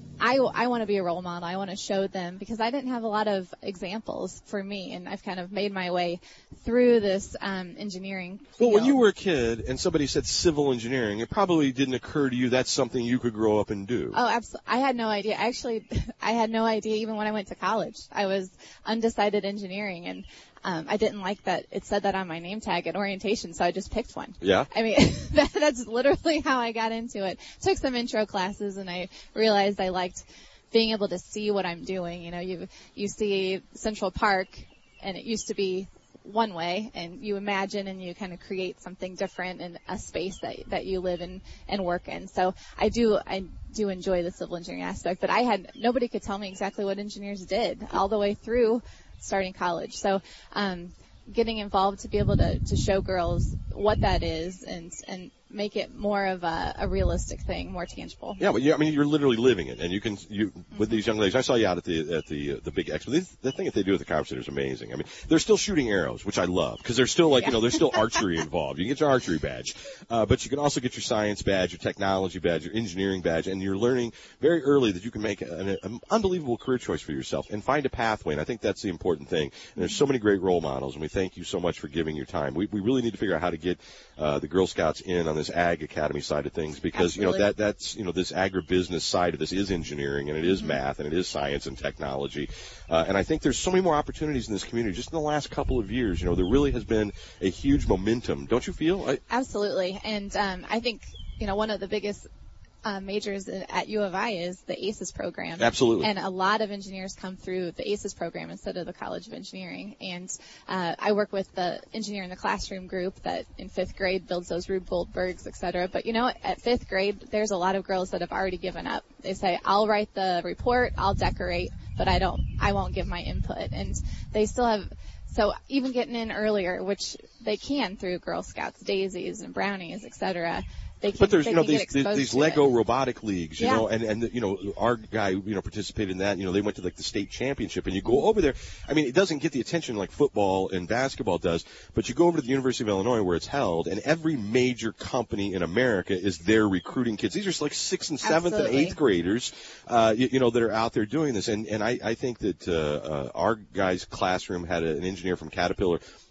I want to be a role model. I want to show them because I didn't have a lot of examples for me, and I've kind of made my way through this engineering field. Well, when you were a kid and somebody said civil engineering, it probably didn't occur to you that's something you could grow up and do. Oh, absolutely. I had no idea. Actually, I had no idea even when I went to college. I was undecided engineering, and I didn't like that it said that on my name tag at orientation, so I just picked one. Yeah. I mean, that's literally how I got into it. Took some intro classes, and I realized I liked being able to see what I'm doing. You see Central Park, and it used to be one way, and you imagine and you kind of create something different in a space that you live in and work in. So I do enjoy the civil engineering aspect, but nobody could tell me exactly what engineers did all the way through starting college. So getting involved to be able to show girls what that is and make it more of a realistic thing, more tangible. Yeah, but you're literally living it, and with these young ladies. I saw you out at the big expo. The thing that they do at the conference center is amazing. I mean, they're still shooting arrows, which I love because they're still there's still archery involved. You can get your archery badge, but you can also get your science badge, your technology badge, your engineering badge, and you're learning very early that you can make an unbelievable career choice for yourself and find a pathway. And I think that's the important thing. And there's so many great role models, and we thank you so much for giving your time. We really need to figure out how to get the Girl Scouts in on this Ag Academy side of things because Absolutely. that's this agribusiness side of this is engineering and it is math and it is science and technology, and I think there's so many more opportunities in this community just in the last couple of years. There really has been a huge momentum, don't you feel? Absolutely, and I think one of the biggest majors at U of I is the ACES program. Absolutely. And a lot of engineers come through the ACES program instead of the College of Engineering. And I work with the Engineer in the Classroom group that in 5th grade builds those Rube Goldbergs, et cetera. But, at 5th grade, there's a lot of girls that have already given up. They say, I'll write the report, I'll decorate, but I won't give my input. And they still have... So even getting in earlier, which they can through Girl Scouts, Daisies, and Brownies, et cetera, but there's these Lego robotic leagues, yeah. and our guy participated in that. They went to the state championship, and you go over there. I mean, it doesn't get the attention like football and basketball does, but you go over to the University of Illinois where it's held, and every major company in America is there recruiting kids. These are like 6th and 7th Absolutely. and 8th graders, that are out there doing this, and I think that our guy's classroom had an engineer from Caterpillar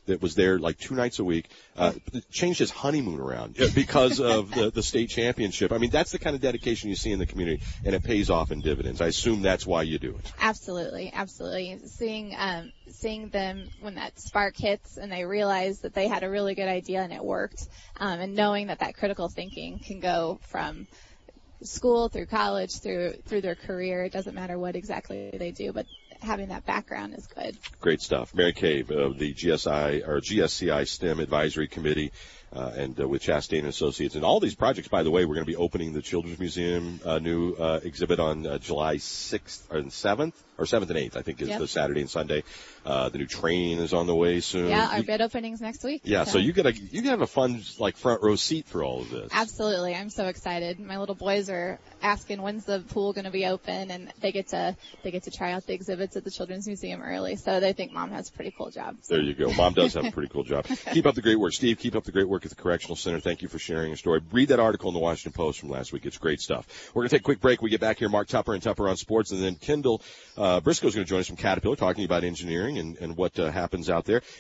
that was there like 2 nights a week, changed his honeymoon around because of the state championship. I mean, that's the kind of dedication you see in the community, and it pays off in dividends. I assume that's why you do it. Absolutely. Seeing them when that spark hits and they realize that they had a really good idea and it worked, and knowing that critical thinking can go from school through college through their career. It doesn't matter what exactly they do, but having that background is good. Great stuff. Mary Cave of the GSCI STEM Advisory Committee, and with Chastain Associates. And all these projects, by the way, we're going to be opening the Children's Museum new exhibit on July 6th and 7th, or 7th and 8th, I think is the Saturday and Sunday. The new train is on the way soon. Yeah, our bid opening's next week. Yeah, so you have a fun front row seat for all of this. Absolutely. I'm so excited. My little boys are asking when's the pool going to be open, and they get to try out the exhibits at the Children's Museum early, so they think Mom has a pretty cool job. So. There you go. Mom does have a pretty cool job. Keep up the great work. Steve, keep up the great work at the Correctional Center. Thank you for sharing your story. Read that article in the Washington Post from last week. It's great stuff. We're going to take a quick break. We get back here, Mark Tupper and Tupper on Sports, and then Kendall Briscoe is going to join us from Caterpillar talking about engineering and what happens out there.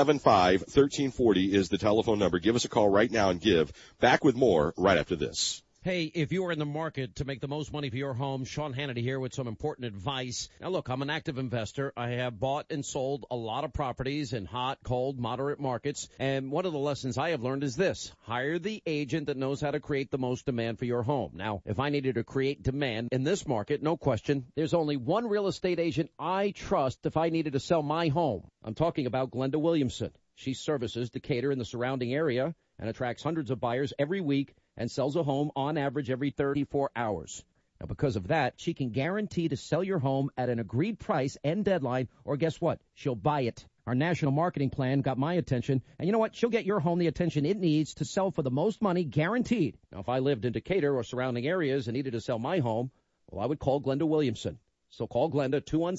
875-1340 is the telephone number. Give us a call right now and give. Back with more right after this. Hey, if you are in the market to make the most money for your home, Sean Hannity here with some important advice. Now, look, I'm an active investor. I have bought and sold a lot of properties in hot, cold, moderate markets. And one of the lessons I have learned is this. Hire the agent that knows how to create the most demand for your home. Now, if I needed to create demand in this market, no question, there's only one real estate agent I trust if I needed to sell my home. I'm talking about Glenda Williamson. She services Decatur and the surrounding area and attracts hundreds of buyers every week and sells a home on average every 34 hours. Now, because of that, she can guarantee to sell your home at an agreed price and deadline, or guess what? She'll buy it. Our national marketing plan got my attention, and you know what? She'll get your home the attention it needs to sell for the most money, guaranteed. Now, if I lived in Decatur or surrounding areas and needed to sell my home, well, I would call Glenda Williamson. So call Glenda,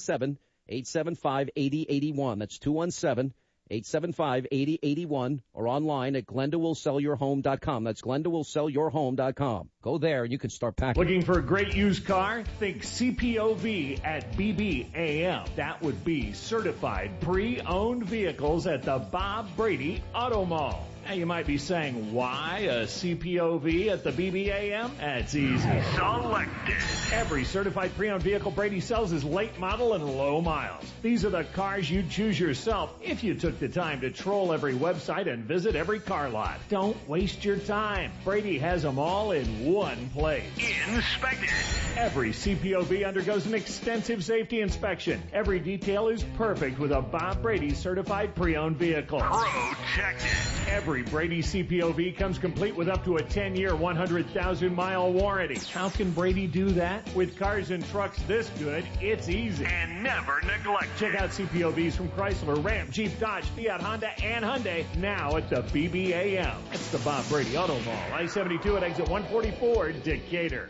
217-875-8081. That's 217-875-8081, or online at glendawillsellyourhome.com. That's glendawillsellyourhome.com. Go there and you can start packing. Looking for a great used car? Think CPOV at BBAM. That would be certified pre-owned vehicles at the Bob Brady Auto Mall. Now you might be saying, why a CPOV at the BBAM? That's easy. Selected. Every certified pre-owned vehicle Brady sells is late model and low miles. These are the cars you'd choose yourself if you took the time to troll every website and visit every car lot. Don't waste your time. Brady has them all in one place. Inspected. Every CPOV undergoes an extensive safety inspection. Every detail is perfect with a Bob Brady certified pre-owned vehicle. Protected. Every Brady CPOV comes complete with up to a 10-year, 100,000-mile warranty. How can Brady do that? With cars and trucks this good, it's easy. And never neglect. Check out CPOVs from Chrysler, Ram, Jeep, Dodge, Fiat, Honda, and Hyundai now at the BBAM. It's the Bob Brady Auto Mall, I-72 at exit 144, Decatur.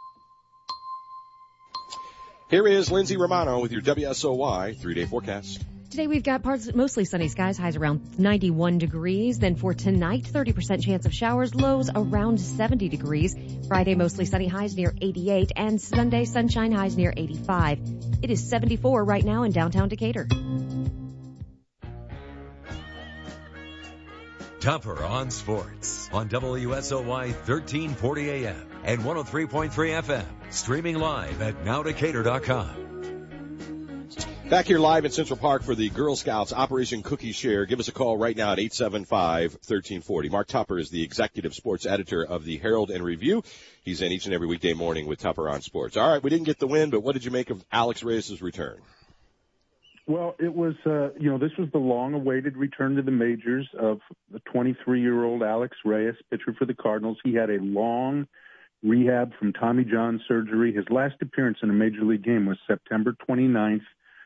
Here is Lindsay Romano with your WSOY 3-day forecast. Today we've got mostly sunny skies, highs around 91 degrees. Then for tonight, 30% chance of showers, lows around 70 degrees. Friday, mostly sunny, highs near 88. And Sunday, sunshine, highs near 85. It is 74 right now in downtown Decatur. Tupper on Sports on WSOY 1340 AM and 103.3 FM. Streaming live at nowdecatur.com. Back here live in Central Park for the Girl Scouts Operation Cookie Share. Give us a call right now at 875-1340. Mark Tupper is the executive sports editor of the Herald and Review. He's in each and every weekday morning with Tupper on Sports. All right, we didn't get the win, but what did you make of Alex Reyes' return? Well, it was, this was the long-awaited return to the majors of the 23-year-old Alex Reyes, pitcher for the Cardinals. He had a long rehab from Tommy John surgery. His last appearance in a major league game was September 29th,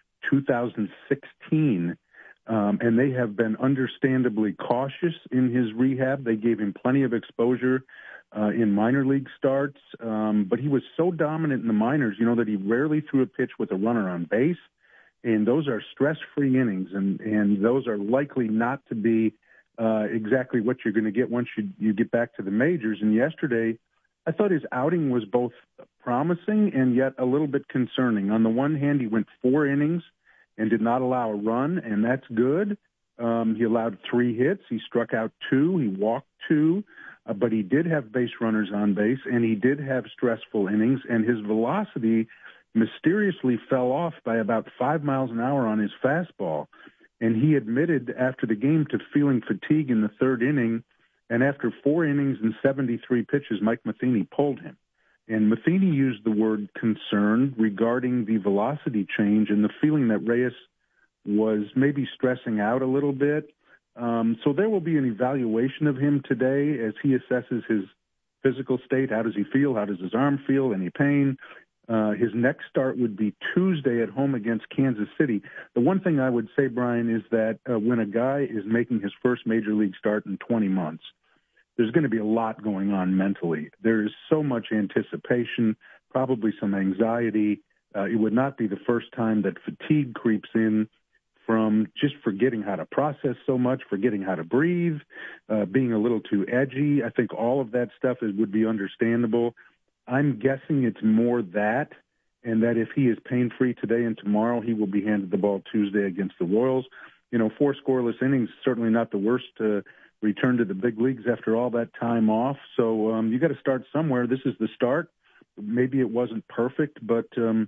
2016, and they have been understandably cautious in his rehab. They gave him plenty of exposure in minor league starts, but he was so dominant in the minors, that he rarely threw a pitch with a runner on base, and those are stress-free innings, and those are likely not to be exactly what you're going to get once you get back to the majors. And yesterday, I thought his outing was both promising and yet a little bit concerning. On the one hand, he went 4 innings and did not allow a run, and that's good. He allowed 3 hits. He struck out 2. He walked 2. But he did have base runners on base, and he did have stressful innings, and his velocity mysteriously fell off by about 5 miles an hour on his fastball. And he admitted after the game to feeling fatigue in the 3rd inning, and after 4 innings and 73 pitches, Mike Matheny pulled him. And Matheny used the word concern regarding the velocity change and the feeling that Reyes was maybe stressing out a little bit. So there will be an evaluation of him today as he assesses his physical state. How does he feel? How does his arm feel? Any pain? His next start would be Tuesday at home against Kansas City. The one thing I would say, Brian, is that when a guy is making his first major league start in 20 months, there's going to be a lot going on mentally. There is so much anticipation, probably some anxiety. It would not be the first time that fatigue creeps in from just forgetting how to process so much, forgetting how to breathe, being a little too edgy. I think all of that stuff would be understandable. I'm guessing it's more that, and that if he is pain-free today and tomorrow, he will be handed the ball Tuesday against the Royals. 4 scoreless innings, certainly not the worst return to the big leagues after all that time off. So you got to start somewhere. This is the start. Maybe it wasn't perfect, but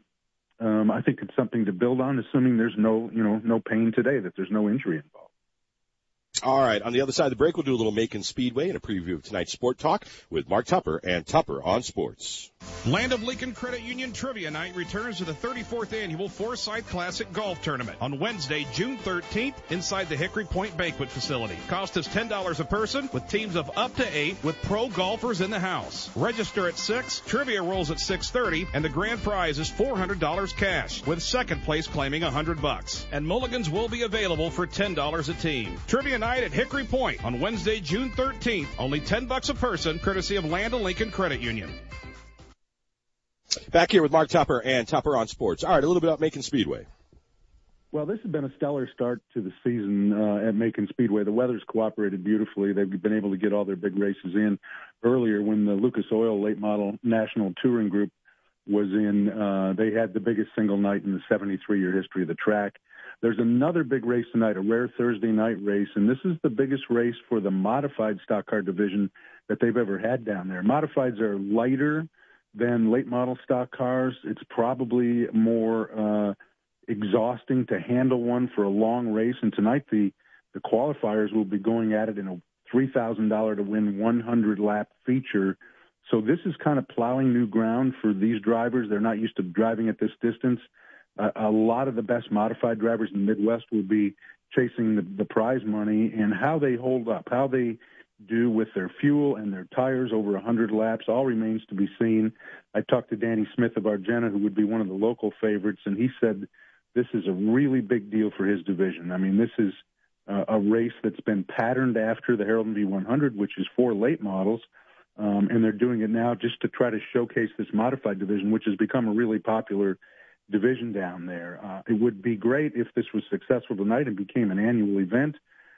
I think it's something to build on, assuming there's no pain today, that there's no injury involved. All right, on the other side of the break, we'll do a little Macon Speedway and a preview of tonight's Sport Talk with Mark Tupper and Tupper on Sports. Land of Lincoln Credit Union Trivia Night returns to the 34th Annual Forsyth Classic Golf Tournament on Wednesday, June 13th, inside the Hickory Point Banquet Facility. Cost is $10 a person, with teams of up to 8 with pro golfers in the house. Register at 6, trivia rolls at 6:30, and the grand prize is $400 cash, with second place claiming $100. And mulligans will be available for $10 a team. Trivia Night at Hickory Point on Wednesday, June 13th. Only $10 a person, courtesy of Land of Lincoln Credit Union. Back here with Mark Tupper and Tupper on Sports. All right, a little bit about Macon Speedway. Well, this has been a stellar start to the season at Macon Speedway. The weather's cooperated beautifully. They've been able to get all their big races in earlier. When the Lucas Oil Late Model National Touring Group was in, they had the biggest single night in the 73-year history of the track. There's another big race tonight, a rare Thursday night race, and this is the biggest race for the modified stock car division that they've ever had down there. Modifieds are lighter than late model stock cars. It's probably more exhausting to handle one for a long race. And tonight the qualifiers will be going at it in a $3,000 to win 100-lap feature. So this is kind of plowing new ground for these drivers. They're not used to driving at this distance. A lot of the best modified drivers in the Midwest will be chasing the prize money, and how they hold up, how they do with their fuel and their tires over 100 laps all remains to be seen. I talked to Danny Smith of Argenta, who would be one of the local favorites, and he said this is a really big deal for his division. I mean, this is a race that's been patterned after the Harold V100, which is 4 late models, and they're doing it now just to try to showcase this modified division, which has become a really popular division down there. It would be great if this was successful tonight and became an annual event.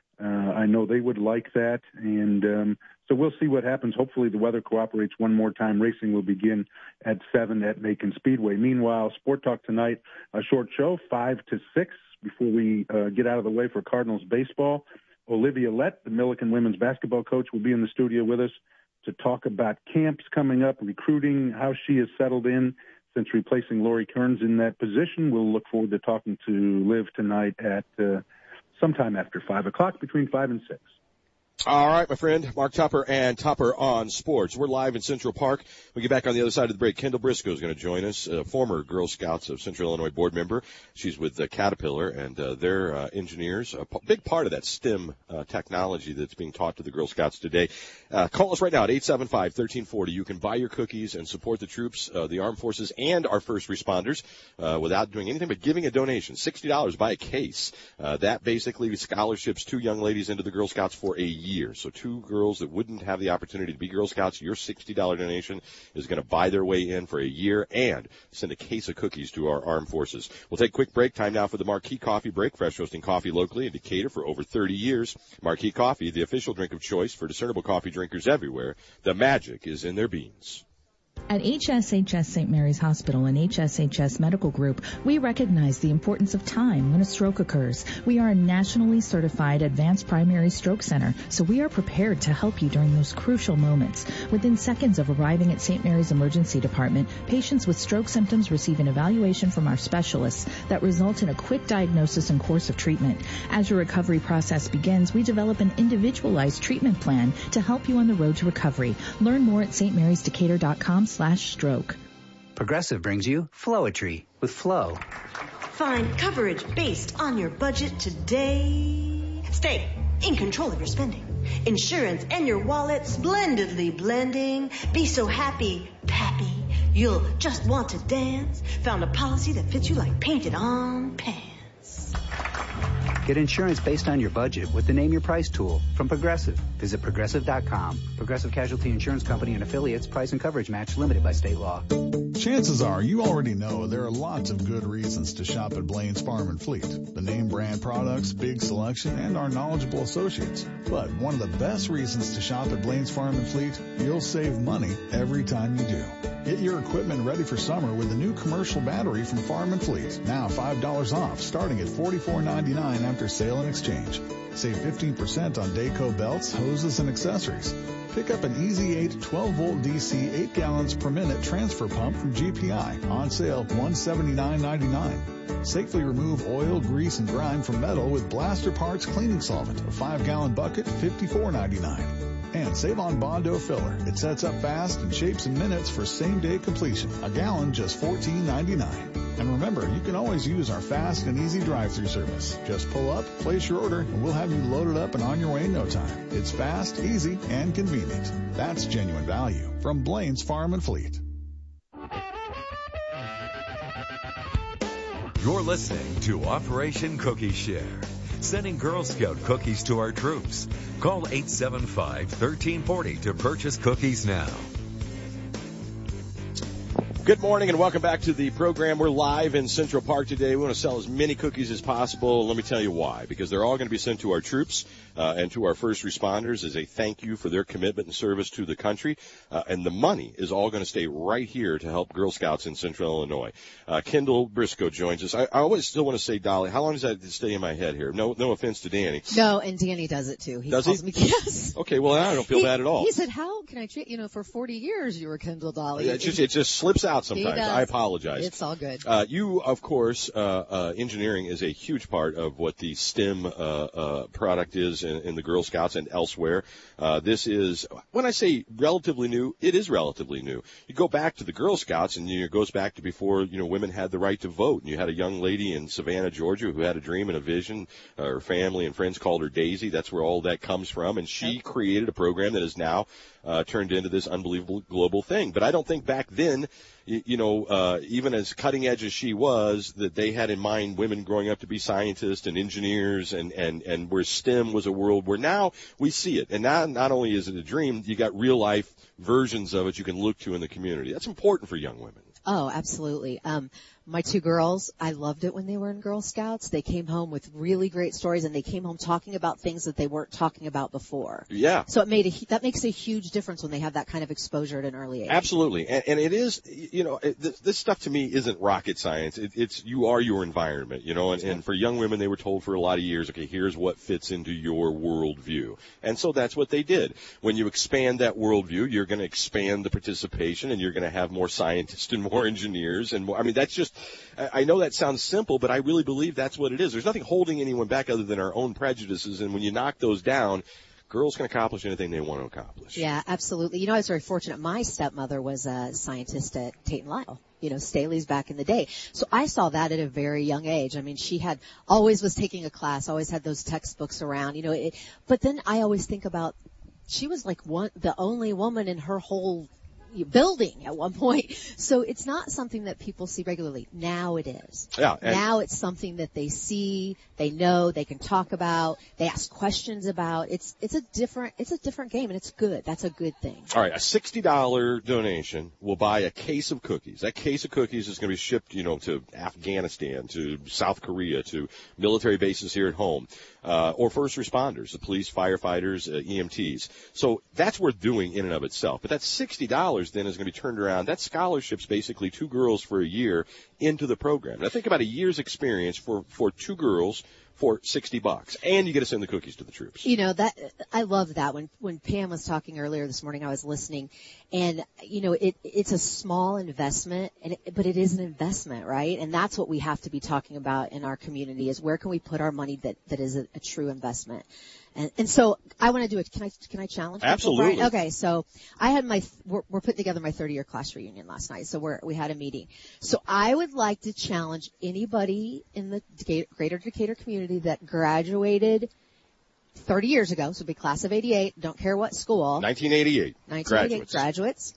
I know they would like that, and so we'll see what happens. Hopefully the weather cooperates one more time. Racing will begin at 7 at Macon Speedway. Meanwhile, Sport Talk tonight, a short show, 5 to 6, before we get out of the way for Cardinals baseball. Olivia Lett, the Milliken women's basketball coach, will be in the studio with us to talk about camps coming up, recruiting, how she has settled in since replacing Lori Kearns in that position. We'll look forward to talking to Liv tonight at sometime after 5 o'clock, between 5 and 6. All right, my friend, Mark Tupper and Tupper on Sports. We're live in Central Park. We get back on the other side of the break. Kendall Briscoe is going to join us, former Girl Scouts of Central Illinois board member. She's with Caterpillar, and they're engineers, a big part of that STEM technology that's being taught to the Girl Scouts today. Call us right now at 875-1340. You can buy your cookies and support the troops, the armed forces, and our first responders without doing anything but giving a donation. $60, buy a case. That basically scholarships 2 young ladies into the Girl Scouts for a year. So 2 girls that wouldn't have the opportunity to be Girl Scouts, your $60 donation is going to buy their way in for a year and send a case of cookies to our armed forces. We'll take a quick break. Time now for the Marquee Coffee Break. Fresh roasting coffee locally in Decatur for over 30 years. Marquee Coffee, the official drink of choice for discernible coffee drinkers everywhere. The magic is in their beans. At HSHS St. Mary's Hospital and HSHS Medical Group, we recognize the importance of time when a stroke occurs. We are a nationally certified advanced primary stroke center, so we are prepared to help you during those crucial moments. Within seconds of arriving at St. Mary's Emergency Department, patients with stroke symptoms receive an evaluation from our specialists that result in a quick diagnosis and course of treatment. As your recovery process begins, we develop an individualized treatment plan to help you on the road to recovery. Learn more at stmarysdecatur.com/stroke. Progressive brings you Flowetry with Flow. Find coverage based on your budget today. Stay in control of your spending. Insurance and your wallet splendidly blending. Be so happy, pappy, you'll just want to dance. Found a policy that fits you like painted on pants. Get insurance based on your budget with the Name Your Price tool from Progressive. Visit Progressive.com. Progressive Casualty Insurance Company and Affiliates. Price and coverage match limited by state law. Chances are you already know there are lots of good reasons to shop at Blaine's Farm and Fleet. The name brand products, big selection, and our knowledgeable associates. But one of the best reasons to shop at Blaine's Farm and Fleet, you'll save money every time you do. Get your equipment ready for summer with a new commercial battery from Farm and Fleet. Now $5 off, starting at $44.99 after sale and exchange. Save 15% on Dayco belts, hoses, and accessories. Pick up an Easy 8 12-volt DC 8 gallons per minute transfer pump from GPI. On sale, $179.99. Safely remove oil, grease, and grime from metal with Blaster Parts cleaning solvent. A 5-gallon bucket, $54.99. And save on Bondo filler. It sets up fast and shapes in minutes for same-day completion. A gallon, just $14.99. And remember, you can always use our fast and easy drive-through service. Just pull up, place your order, and we'll have you loaded up and on your way in no time. It's fast, easy, and convenient. That's genuine value from Blaine's Farm and Fleet. You're listening to Operation Cookie Share, sending Girl Scout cookies to our troops. Call 875-1340 to purchase cookies now. Good morning and welcome back to the program. We're live in Central Park today. We want to sell as many cookies as possible. Let me tell you why. Because they're all going to be sent to our troops and to our first responders as a thank you for their commitment and service to the country. And the money is all going to stay right here to help Girl Scouts in Central Illinois. Kendall Briscoe joins us. I always still want to say, Dolly, how long does that stay in my head here? No offense to Danny. No, and Danny does it too. Does he? Me, yes. Okay, well, I don't feel bad at all. He said, how can I treat, for 40 years you were Kendall, Dolly. It just slips out sometimes. I apologize. It's all good. You, of course, engineering is a huge part of what the STEM product is in the Girl Scouts and elsewhere. This is, when I say relatively new, it is relatively new. You go back to the Girl Scouts, and it goes back to before women had the right to vote. And you had a young lady in Savannah, Georgia, who had a dream and a vision. Her family and friends called her Daisy. That's where all that comes from. And she created a program that is now turned into this unbelievable global thing. But I don't think back then, even as cutting edge as she was, that they had in mind women growing up to be scientists and engineers and where STEM was a world where now we see it. And now not only is it a dream, you got real life versions of it you can look to in the community. That's important for young women. Oh, absolutely. My two girls, I loved it when they were in Girl Scouts. They came home with really great stories, and they came home talking about things that they weren't talking about before. Yeah. So that makes a huge difference when they have that kind of exposure at an early age. Absolutely. And it is, this stuff to me isn't rocket science. It's you are your environment, and for young women, they were told for a lot of years, okay, here's what fits into your worldview. And so that's what they did. When you expand that worldview, you're going to expand the participation, and you're going to have more scientists and more engineers and more. I mean, that's just, I know that sounds simple, but I really believe that's what it is. There's nothing holding anyone back other than our own prejudices, and when you knock those down, girls can accomplish anything they want to accomplish. Yeah, absolutely. I was very fortunate. My stepmother was a scientist at Tate and Lyle, Staley's back in the day. So I saw that at a very young age. I mean, she always was taking a class, always had those textbooks around, but then I always think about, she was like the only woman in her whole building at one point. So it's not something that people see regularly. Now it is. Yeah. Now it's something that they see, they know, they can talk about, they ask questions about. It's a different game, and it's good. That's a good thing. All right, a $60 donation will buy a case of cookies. That case of cookies is going to be shipped, to Afghanistan, to South Korea, to military bases here at home, or first responders, the police, firefighters, EMTs. So that's worth doing in and of itself. But that's $60 $100 then is going to be turned around. That scholarship's basically 2 girls for a year into the program. Now think about a year's experience for 2 girls for $60, and you get to send the cookies to the troops. You know, that I love that. When Pam was talking earlier this morning, I was listening, and you know, it's a small investment, but it is an investment, right? And that's what we have to be talking about in our community: is where can we put our money that is a true investment. And so I want to do it. Can I challenge? Absolutely. People, okay. So I had we're putting together my 30-year class reunion last night. So we had a meeting. So I would like to challenge anybody in the greater Decatur community that graduated 30 years ago. So it'd be class of 88. Don't care what school. 1988. Graduates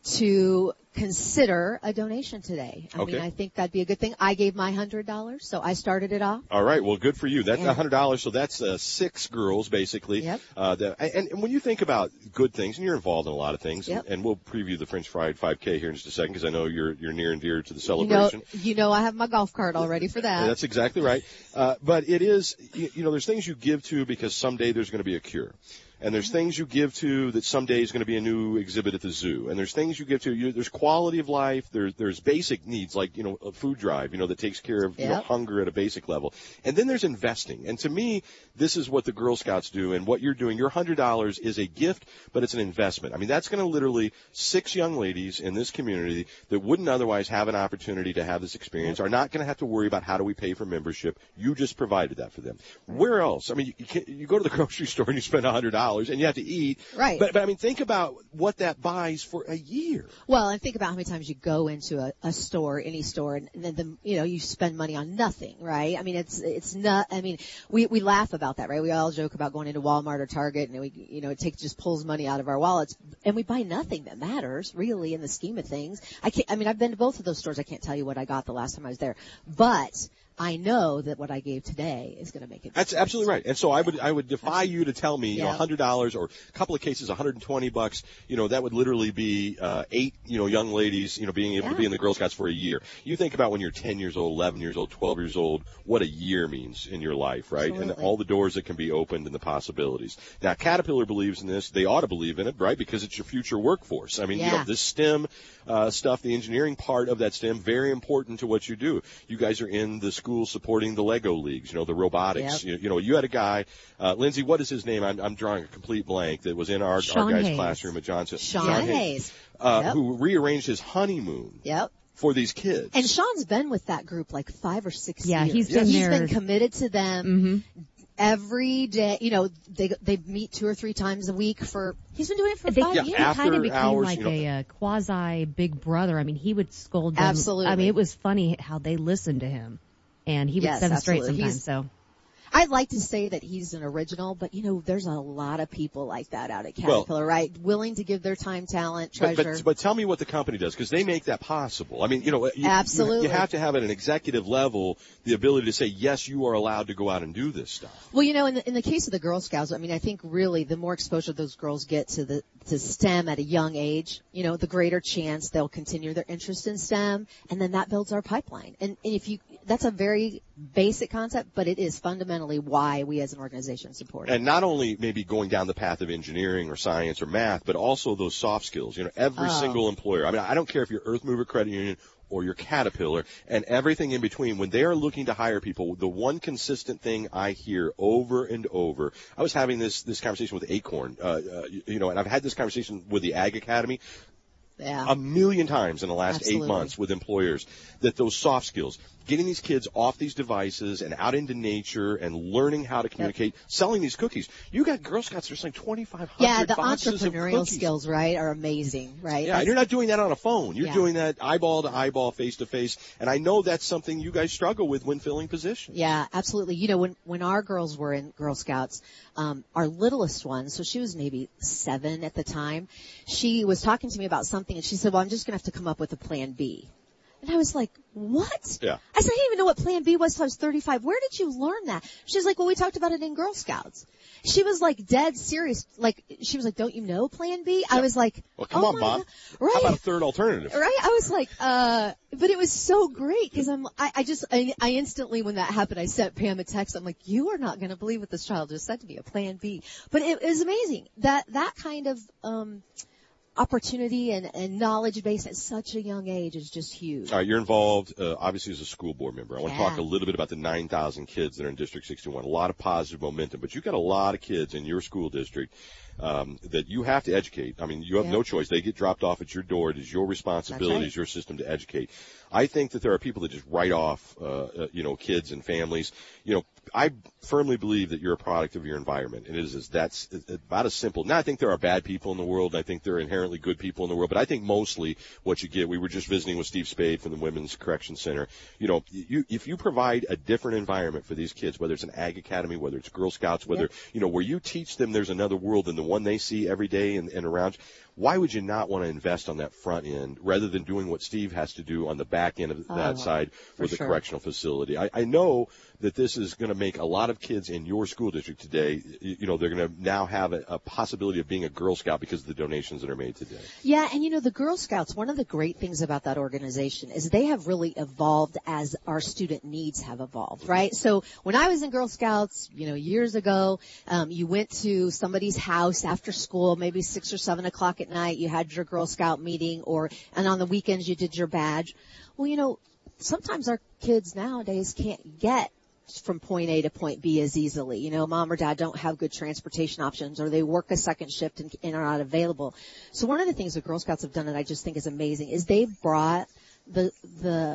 to consider a donation today. I mean, I think that'd be a good thing. I gave my $100, so I started it off. All right, well, good for you. That's $100, so that's 6 girls, basically. Yep. And when you think about good things, and you're involved in a lot of things, yep. and we'll preview the French Fried 5K here in just a second, because I know you're near and dear to the celebration. You know I have my golf cart all ready for that. Yeah, that's exactly right. But it is, you know, there's things you give to because someday there's going to be a cure. And there's things you give to that someday is going to be a new exhibit at the zoo. And there's things you give to, there's quality of life, there's basic needs like, you know, a food drive, you know, that takes care of you know, hunger at a basic level. And then there's investing. And to me, this is what the Girl Scouts do and what you're doing. Your $100 is a gift, but it's an investment. I mean, that's going to literally 6 young ladies in this community that wouldn't otherwise have an opportunity to have this experience are not going to have to worry about how do we pay for membership. You just provided that for them. Where else? I mean, you go to the grocery store and you spend $100 and you have to eat. Right. But I mean, think about what that buys for a year. Well, and think about how many times you go into a store, any store, and then you know, you spend money on nothing, right? I mean, it's not, I mean, we laugh about that, right? We all joke about going into Walmart or Target and it just pulls money out of our wallets and we buy nothing that matters really in the scheme of things. I've been to both of those stores. I can't tell you what I got the last time I was there, but I know that what I gave today is going to make a difference. That's absolutely right. And so I would defy you to tell me, you know, $100 or a couple of cases, $120, you know, that would literally be 8, you know, young ladies, you know, being able to be in the Girl Scouts for a year. You think about when you're 10 years old, 11 years old, 12 years old, what a year means in your life, right? Absolutely. And all the doors that can be opened and the possibilities. Now, Caterpillar believes in this. They ought to believe in it, right? Because it's your future workforce. I mean, you know, this STEM stuff, the engineering part of that STEM, very important to what you do. You guys are in the school supporting the Lego leagues, you know, the robotics. Yep. You know, you had a guy, Lindsay, what is his name? I'm drawing a complete blank, that was in our guy's classroom at Johnson. Sean Hayes. Who rearranged his honeymoon. Yep. For these kids. And Sean's been with that group like 5 or 6 years. Yeah, he's been there. He's been committed to them. Every day, you know, they meet 2 or 3 times a week he's been doing it for 5 years. He kind of became hours, like you know, a quasi big brother. I mean, he would scold them. Absolutely. I mean, it was funny how they listened to him. And he would set them straight sometimes, so. I'd like to say that he's an original, but you know, there's a lot of people like that out at Caterpillar, right? Willing to give their time, talent, treasure. But tell me what the company does, because they make that possible. I mean, you know, absolutely. You have to have at an executive level the ability to say, yes, you are allowed to go out and do this stuff. Well, you know, in the case of the Girl Scouts, I mean, I think really the more exposure those girls get to STEM at a young age, you know, the greater chance they'll continue their interest in STEM, and then that builds our pipeline. And that's a very basic concept, but it is fundamentally why we as an organization support it. And not only maybe going down the path of engineering or science or math, but also those soft skills. You know, every single employer. I mean, I don't care if you're Earth Mover Credit Union or your Caterpillar and everything in between. When they are looking to hire people, the one consistent thing I hear over and over, I was having this conversation with Acorn, you know, and I've had this conversation with the Ag Academy. A million times in the last 8 months with employers, that those soft skills, getting these kids off these devices and out into nature and learning how to communicate, selling these cookies. You got Girl Scouts, there's like 2,500 the boxes of entrepreneurial cookies. skills, right, are amazing, right? Yeah, and you're not doing that on a phone. You're doing that eyeball to eyeball, face to face. And I know that's something you guys struggle with when filling positions. Yeah, absolutely. You know, when our girls were in Girl Scouts, our littlest one, so she was maybe 7 at the time, she was talking to me about something and she said, well, I'm just going to have to come up with a plan B. And I was like, what? Yeah. I said, I didn't even know what Plan B was till I was 35. Where did you learn that? She was like, well, we talked about it in Girl Scouts. She was like dead serious. Like, she was like, don't you know Plan B? Yeah. I was like, well, come on, Mom. Right. How about a third alternative? Right. I was like, but it was so great because I instantly, when that happened, I sent Pam a text. I'm like, you are not going to believe what this child just said to me, a Plan B. But it was amazing that kind of, opportunity and knowledge base at such a young age is just huge. All right, you're involved, obviously, as a school board member. I want to Yeah. talk a little bit about the 9,000 kids that are in District 61. A lot of positive momentum, but you've got a lot of kids in your school district that you have to educate. I mean, you have no choice. They get dropped off at your door. It is your responsibility, That's right. as your system, to educate. I think that there are people that just write off, kids and families. I firmly believe that you're a product of your environment, and that's about as simple. Now, I think there are bad people in the world, and I think there are inherently good people in the world, but I think mostly what you get, we were just visiting with Steve Spade from the Women's Correction Center. If you provide a different environment for these kids, whether it's an ag academy, whether it's Girl Scouts, whether, where you teach them there's another world than the one they see every day and around, why would you not want to invest on that front end rather than doing what Steve has to do on the back end of that side with the correctional facility? I know that this is going to make a lot of kids in your school district today, they're going to now have a possibility of being a Girl Scout because of the donations that are made today. Yeah, and the Girl Scouts, one of the great things about that organization is they have really evolved as our student needs have evolved, right? So when I was in Girl Scouts, years ago, you went to somebody's house after school, maybe 6 or 7 o'clock at night, you had your Girl Scout meeting, and on the weekends you did your badge. Well, sometimes our kids nowadays can't get from point A to point B as easily. Mom or dad don't have good transportation options, or they work a second shift and are not available. So one of the things the Girl Scouts have done that I just think is amazing is they've brought the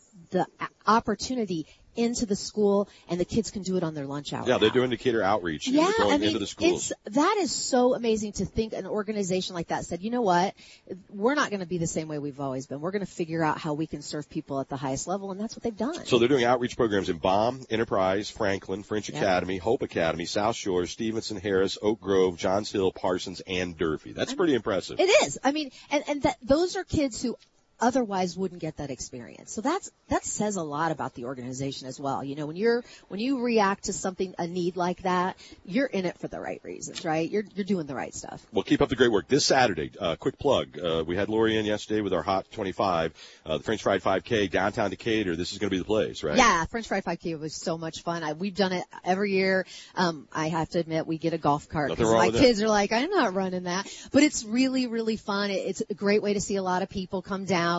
opportunity into the school, and the kids can do it on their lunch hour. Yeah, they're doing Decatur outreach. Yeah, they're going into the schools. That is so amazing to think an organization like that said, you know what, we're not going to be the same way we've always been. We're going to figure out how we can serve people at the highest level, and that's what they've done. So they're doing outreach programs in Baum, Enterprise, Franklin, French Academy, Hope Academy, South Shore, Stevenson, Harris, Oak Grove, Johns Hill, Parsons, and Durfee. That's pretty impressive. It is. I mean, and those are kids who otherwise wouldn't get that experience. So that says a lot about the organization as well. When you react to something, a need like that, you're in it for the right reasons, right? You're doing the right stuff. Well, keep up the great work. This Saturday, quick plug, we had Lori in yesterday with our Hot 25, the French Fried 5K, downtown Decatur. This is going to be the place, right? Yeah, French Fried 5K was so much fun. We've done it every year. I have to admit, we get a golf cart because my kids are like, I'm not running that. But it's really, really fun. It's a great way to see a lot of people come down.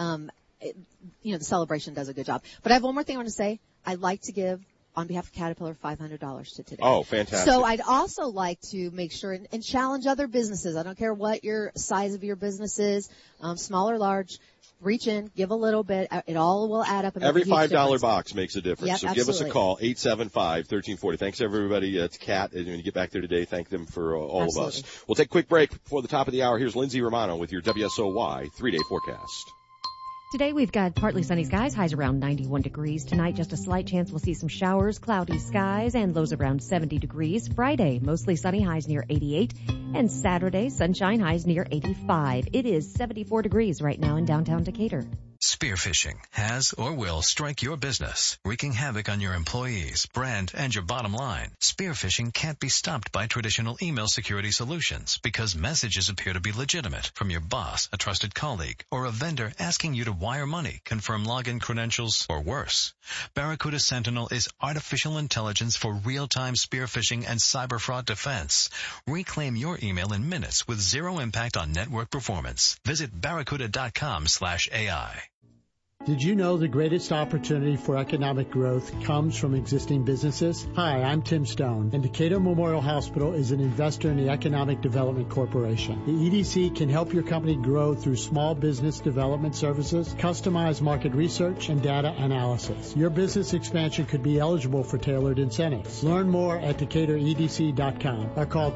The celebration does a good job. But I have one more thing I want to say. I'd like to give, on behalf of Caterpillar, $500 to today. Oh, fantastic. So I'd also like to make sure and challenge other businesses. I don't care what your size of your business is, small or large. Reach in, give a little bit. It all will add up. And every $5 difference. box makes a difference. Yep, so absolutely. Give us a call, 875-1340. Thanks, everybody. It's Kat. And when you get back there today, thank them for all of us. We'll take a quick break before the top of the hour. Here's Lindsay Romano with your WSOY 3-day forecast. Today we've got partly sunny skies, highs around 91 degrees. Tonight, just a slight chance we'll see some showers, cloudy skies, and lows around 70 degrees. Friday, mostly sunny, highs near 88. And Saturday, sunshine, highs near 85. It is 74 degrees right now in downtown Decatur. Spearfishing has or will strike your business, wreaking havoc on your employees, brand, and your bottom line. Spearfishing can't be stopped by traditional email security solutions because messages appear to be legitimate from your boss, a trusted colleague, or a vendor asking you to wire money, confirm login credentials, or worse. Barracuda Sentinel is artificial intelligence for real-time spearfishing and cyber fraud defense. Reclaim your email in minutes with zero impact on network performance. Visit barracuda.com/AI. Did you know the greatest opportunity for economic growth comes from existing businesses? Hi, I'm Tim Stone, and Decatur Memorial Hospital is an investor in the Economic Development Corporation. The EDC can help your company grow through small business development services, customized market research, and data analysis. Your business expansion could be eligible for tailored incentives. Learn more at DecaturEDC.com or call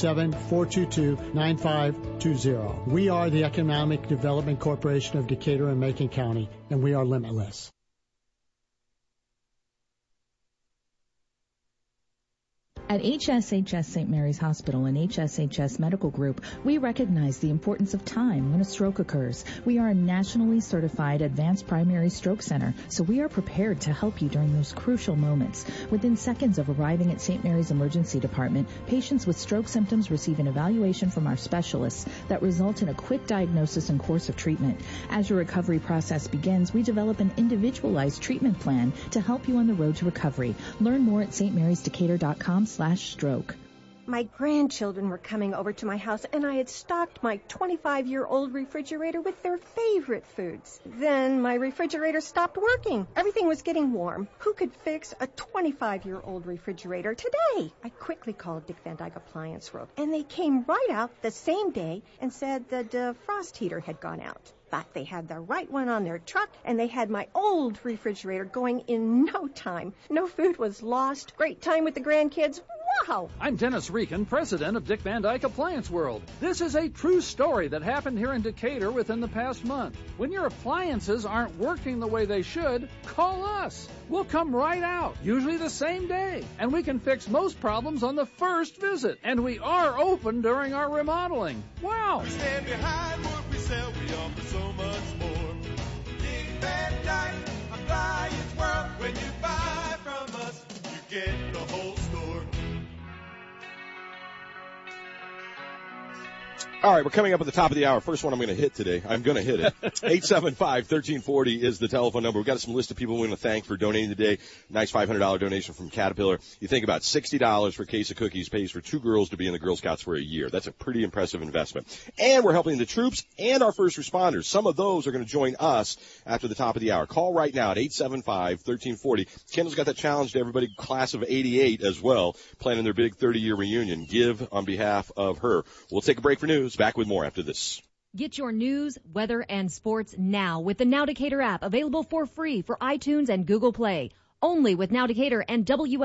217-422-9520. We are the Economic Development Corporation of Decatur and Macon County, and we are limitless. At HSHS St. Mary's Hospital and HSHS Medical Group, we recognize the importance of time when a stroke occurs. We are a nationally certified advanced primary stroke center, so we are prepared to help you during those crucial moments. Within seconds of arriving at St. Mary's Emergency Department, patients with stroke symptoms receive an evaluation from our specialists that result in a quick diagnosis and course of treatment. As your recovery process begins, we develop an individualized treatment plan to help you on the road to recovery. Learn more at stmarysdecatur.com/stroke. My grandchildren were coming over to my house, and I had stocked my 25-year-old refrigerator with their favorite foods. Then my refrigerator stopped working. Everything was getting warm. Who could fix a 25-year-old refrigerator today? I quickly called Dick Van Dyke Appliance World, and they came right out the same day and said the defrost heater had gone out. But they had the right one on their truck, and they had my old refrigerator going in no time. No food was lost. Great time with the grandkids. Wow! I'm Dennis Reekin, president of Dick Van Dyke Appliance World. This is a true story that happened here in Decatur within the past month. When your appliances aren't working the way they should, call us. We'll come right out, usually the same day, and we can fix most problems on the first visit. And we are open during our remodeling. Wow! We stand behind what we sell. We offer so much more. Dick Van Dyke Appliance World. When you buy from us, you get the whole store. All right, we're coming up at the top of the hour. First one I'm going to hit today. I'm going to hit it. 875-1340 is the telephone number. We've got some list of people we want to thank for donating today. Nice $500 donation from Caterpillar. You think about $60 for a case of cookies pays for 2 girls to be in the Girl Scouts for a year. That's a pretty impressive investment. And we're helping the troops and our first responders. Some of those are going to join us after the top of the hour. Call right now at 875-1340. Kendall's got that challenge to everybody, class of 88 as well, planning their big 30-year reunion. Give on behalf of her. We'll take a break for news. Back with more after this. Get your news, weather, and sports now with the Now Decatur app, available for free for iTunes and Google Play. Only with Now Decatur and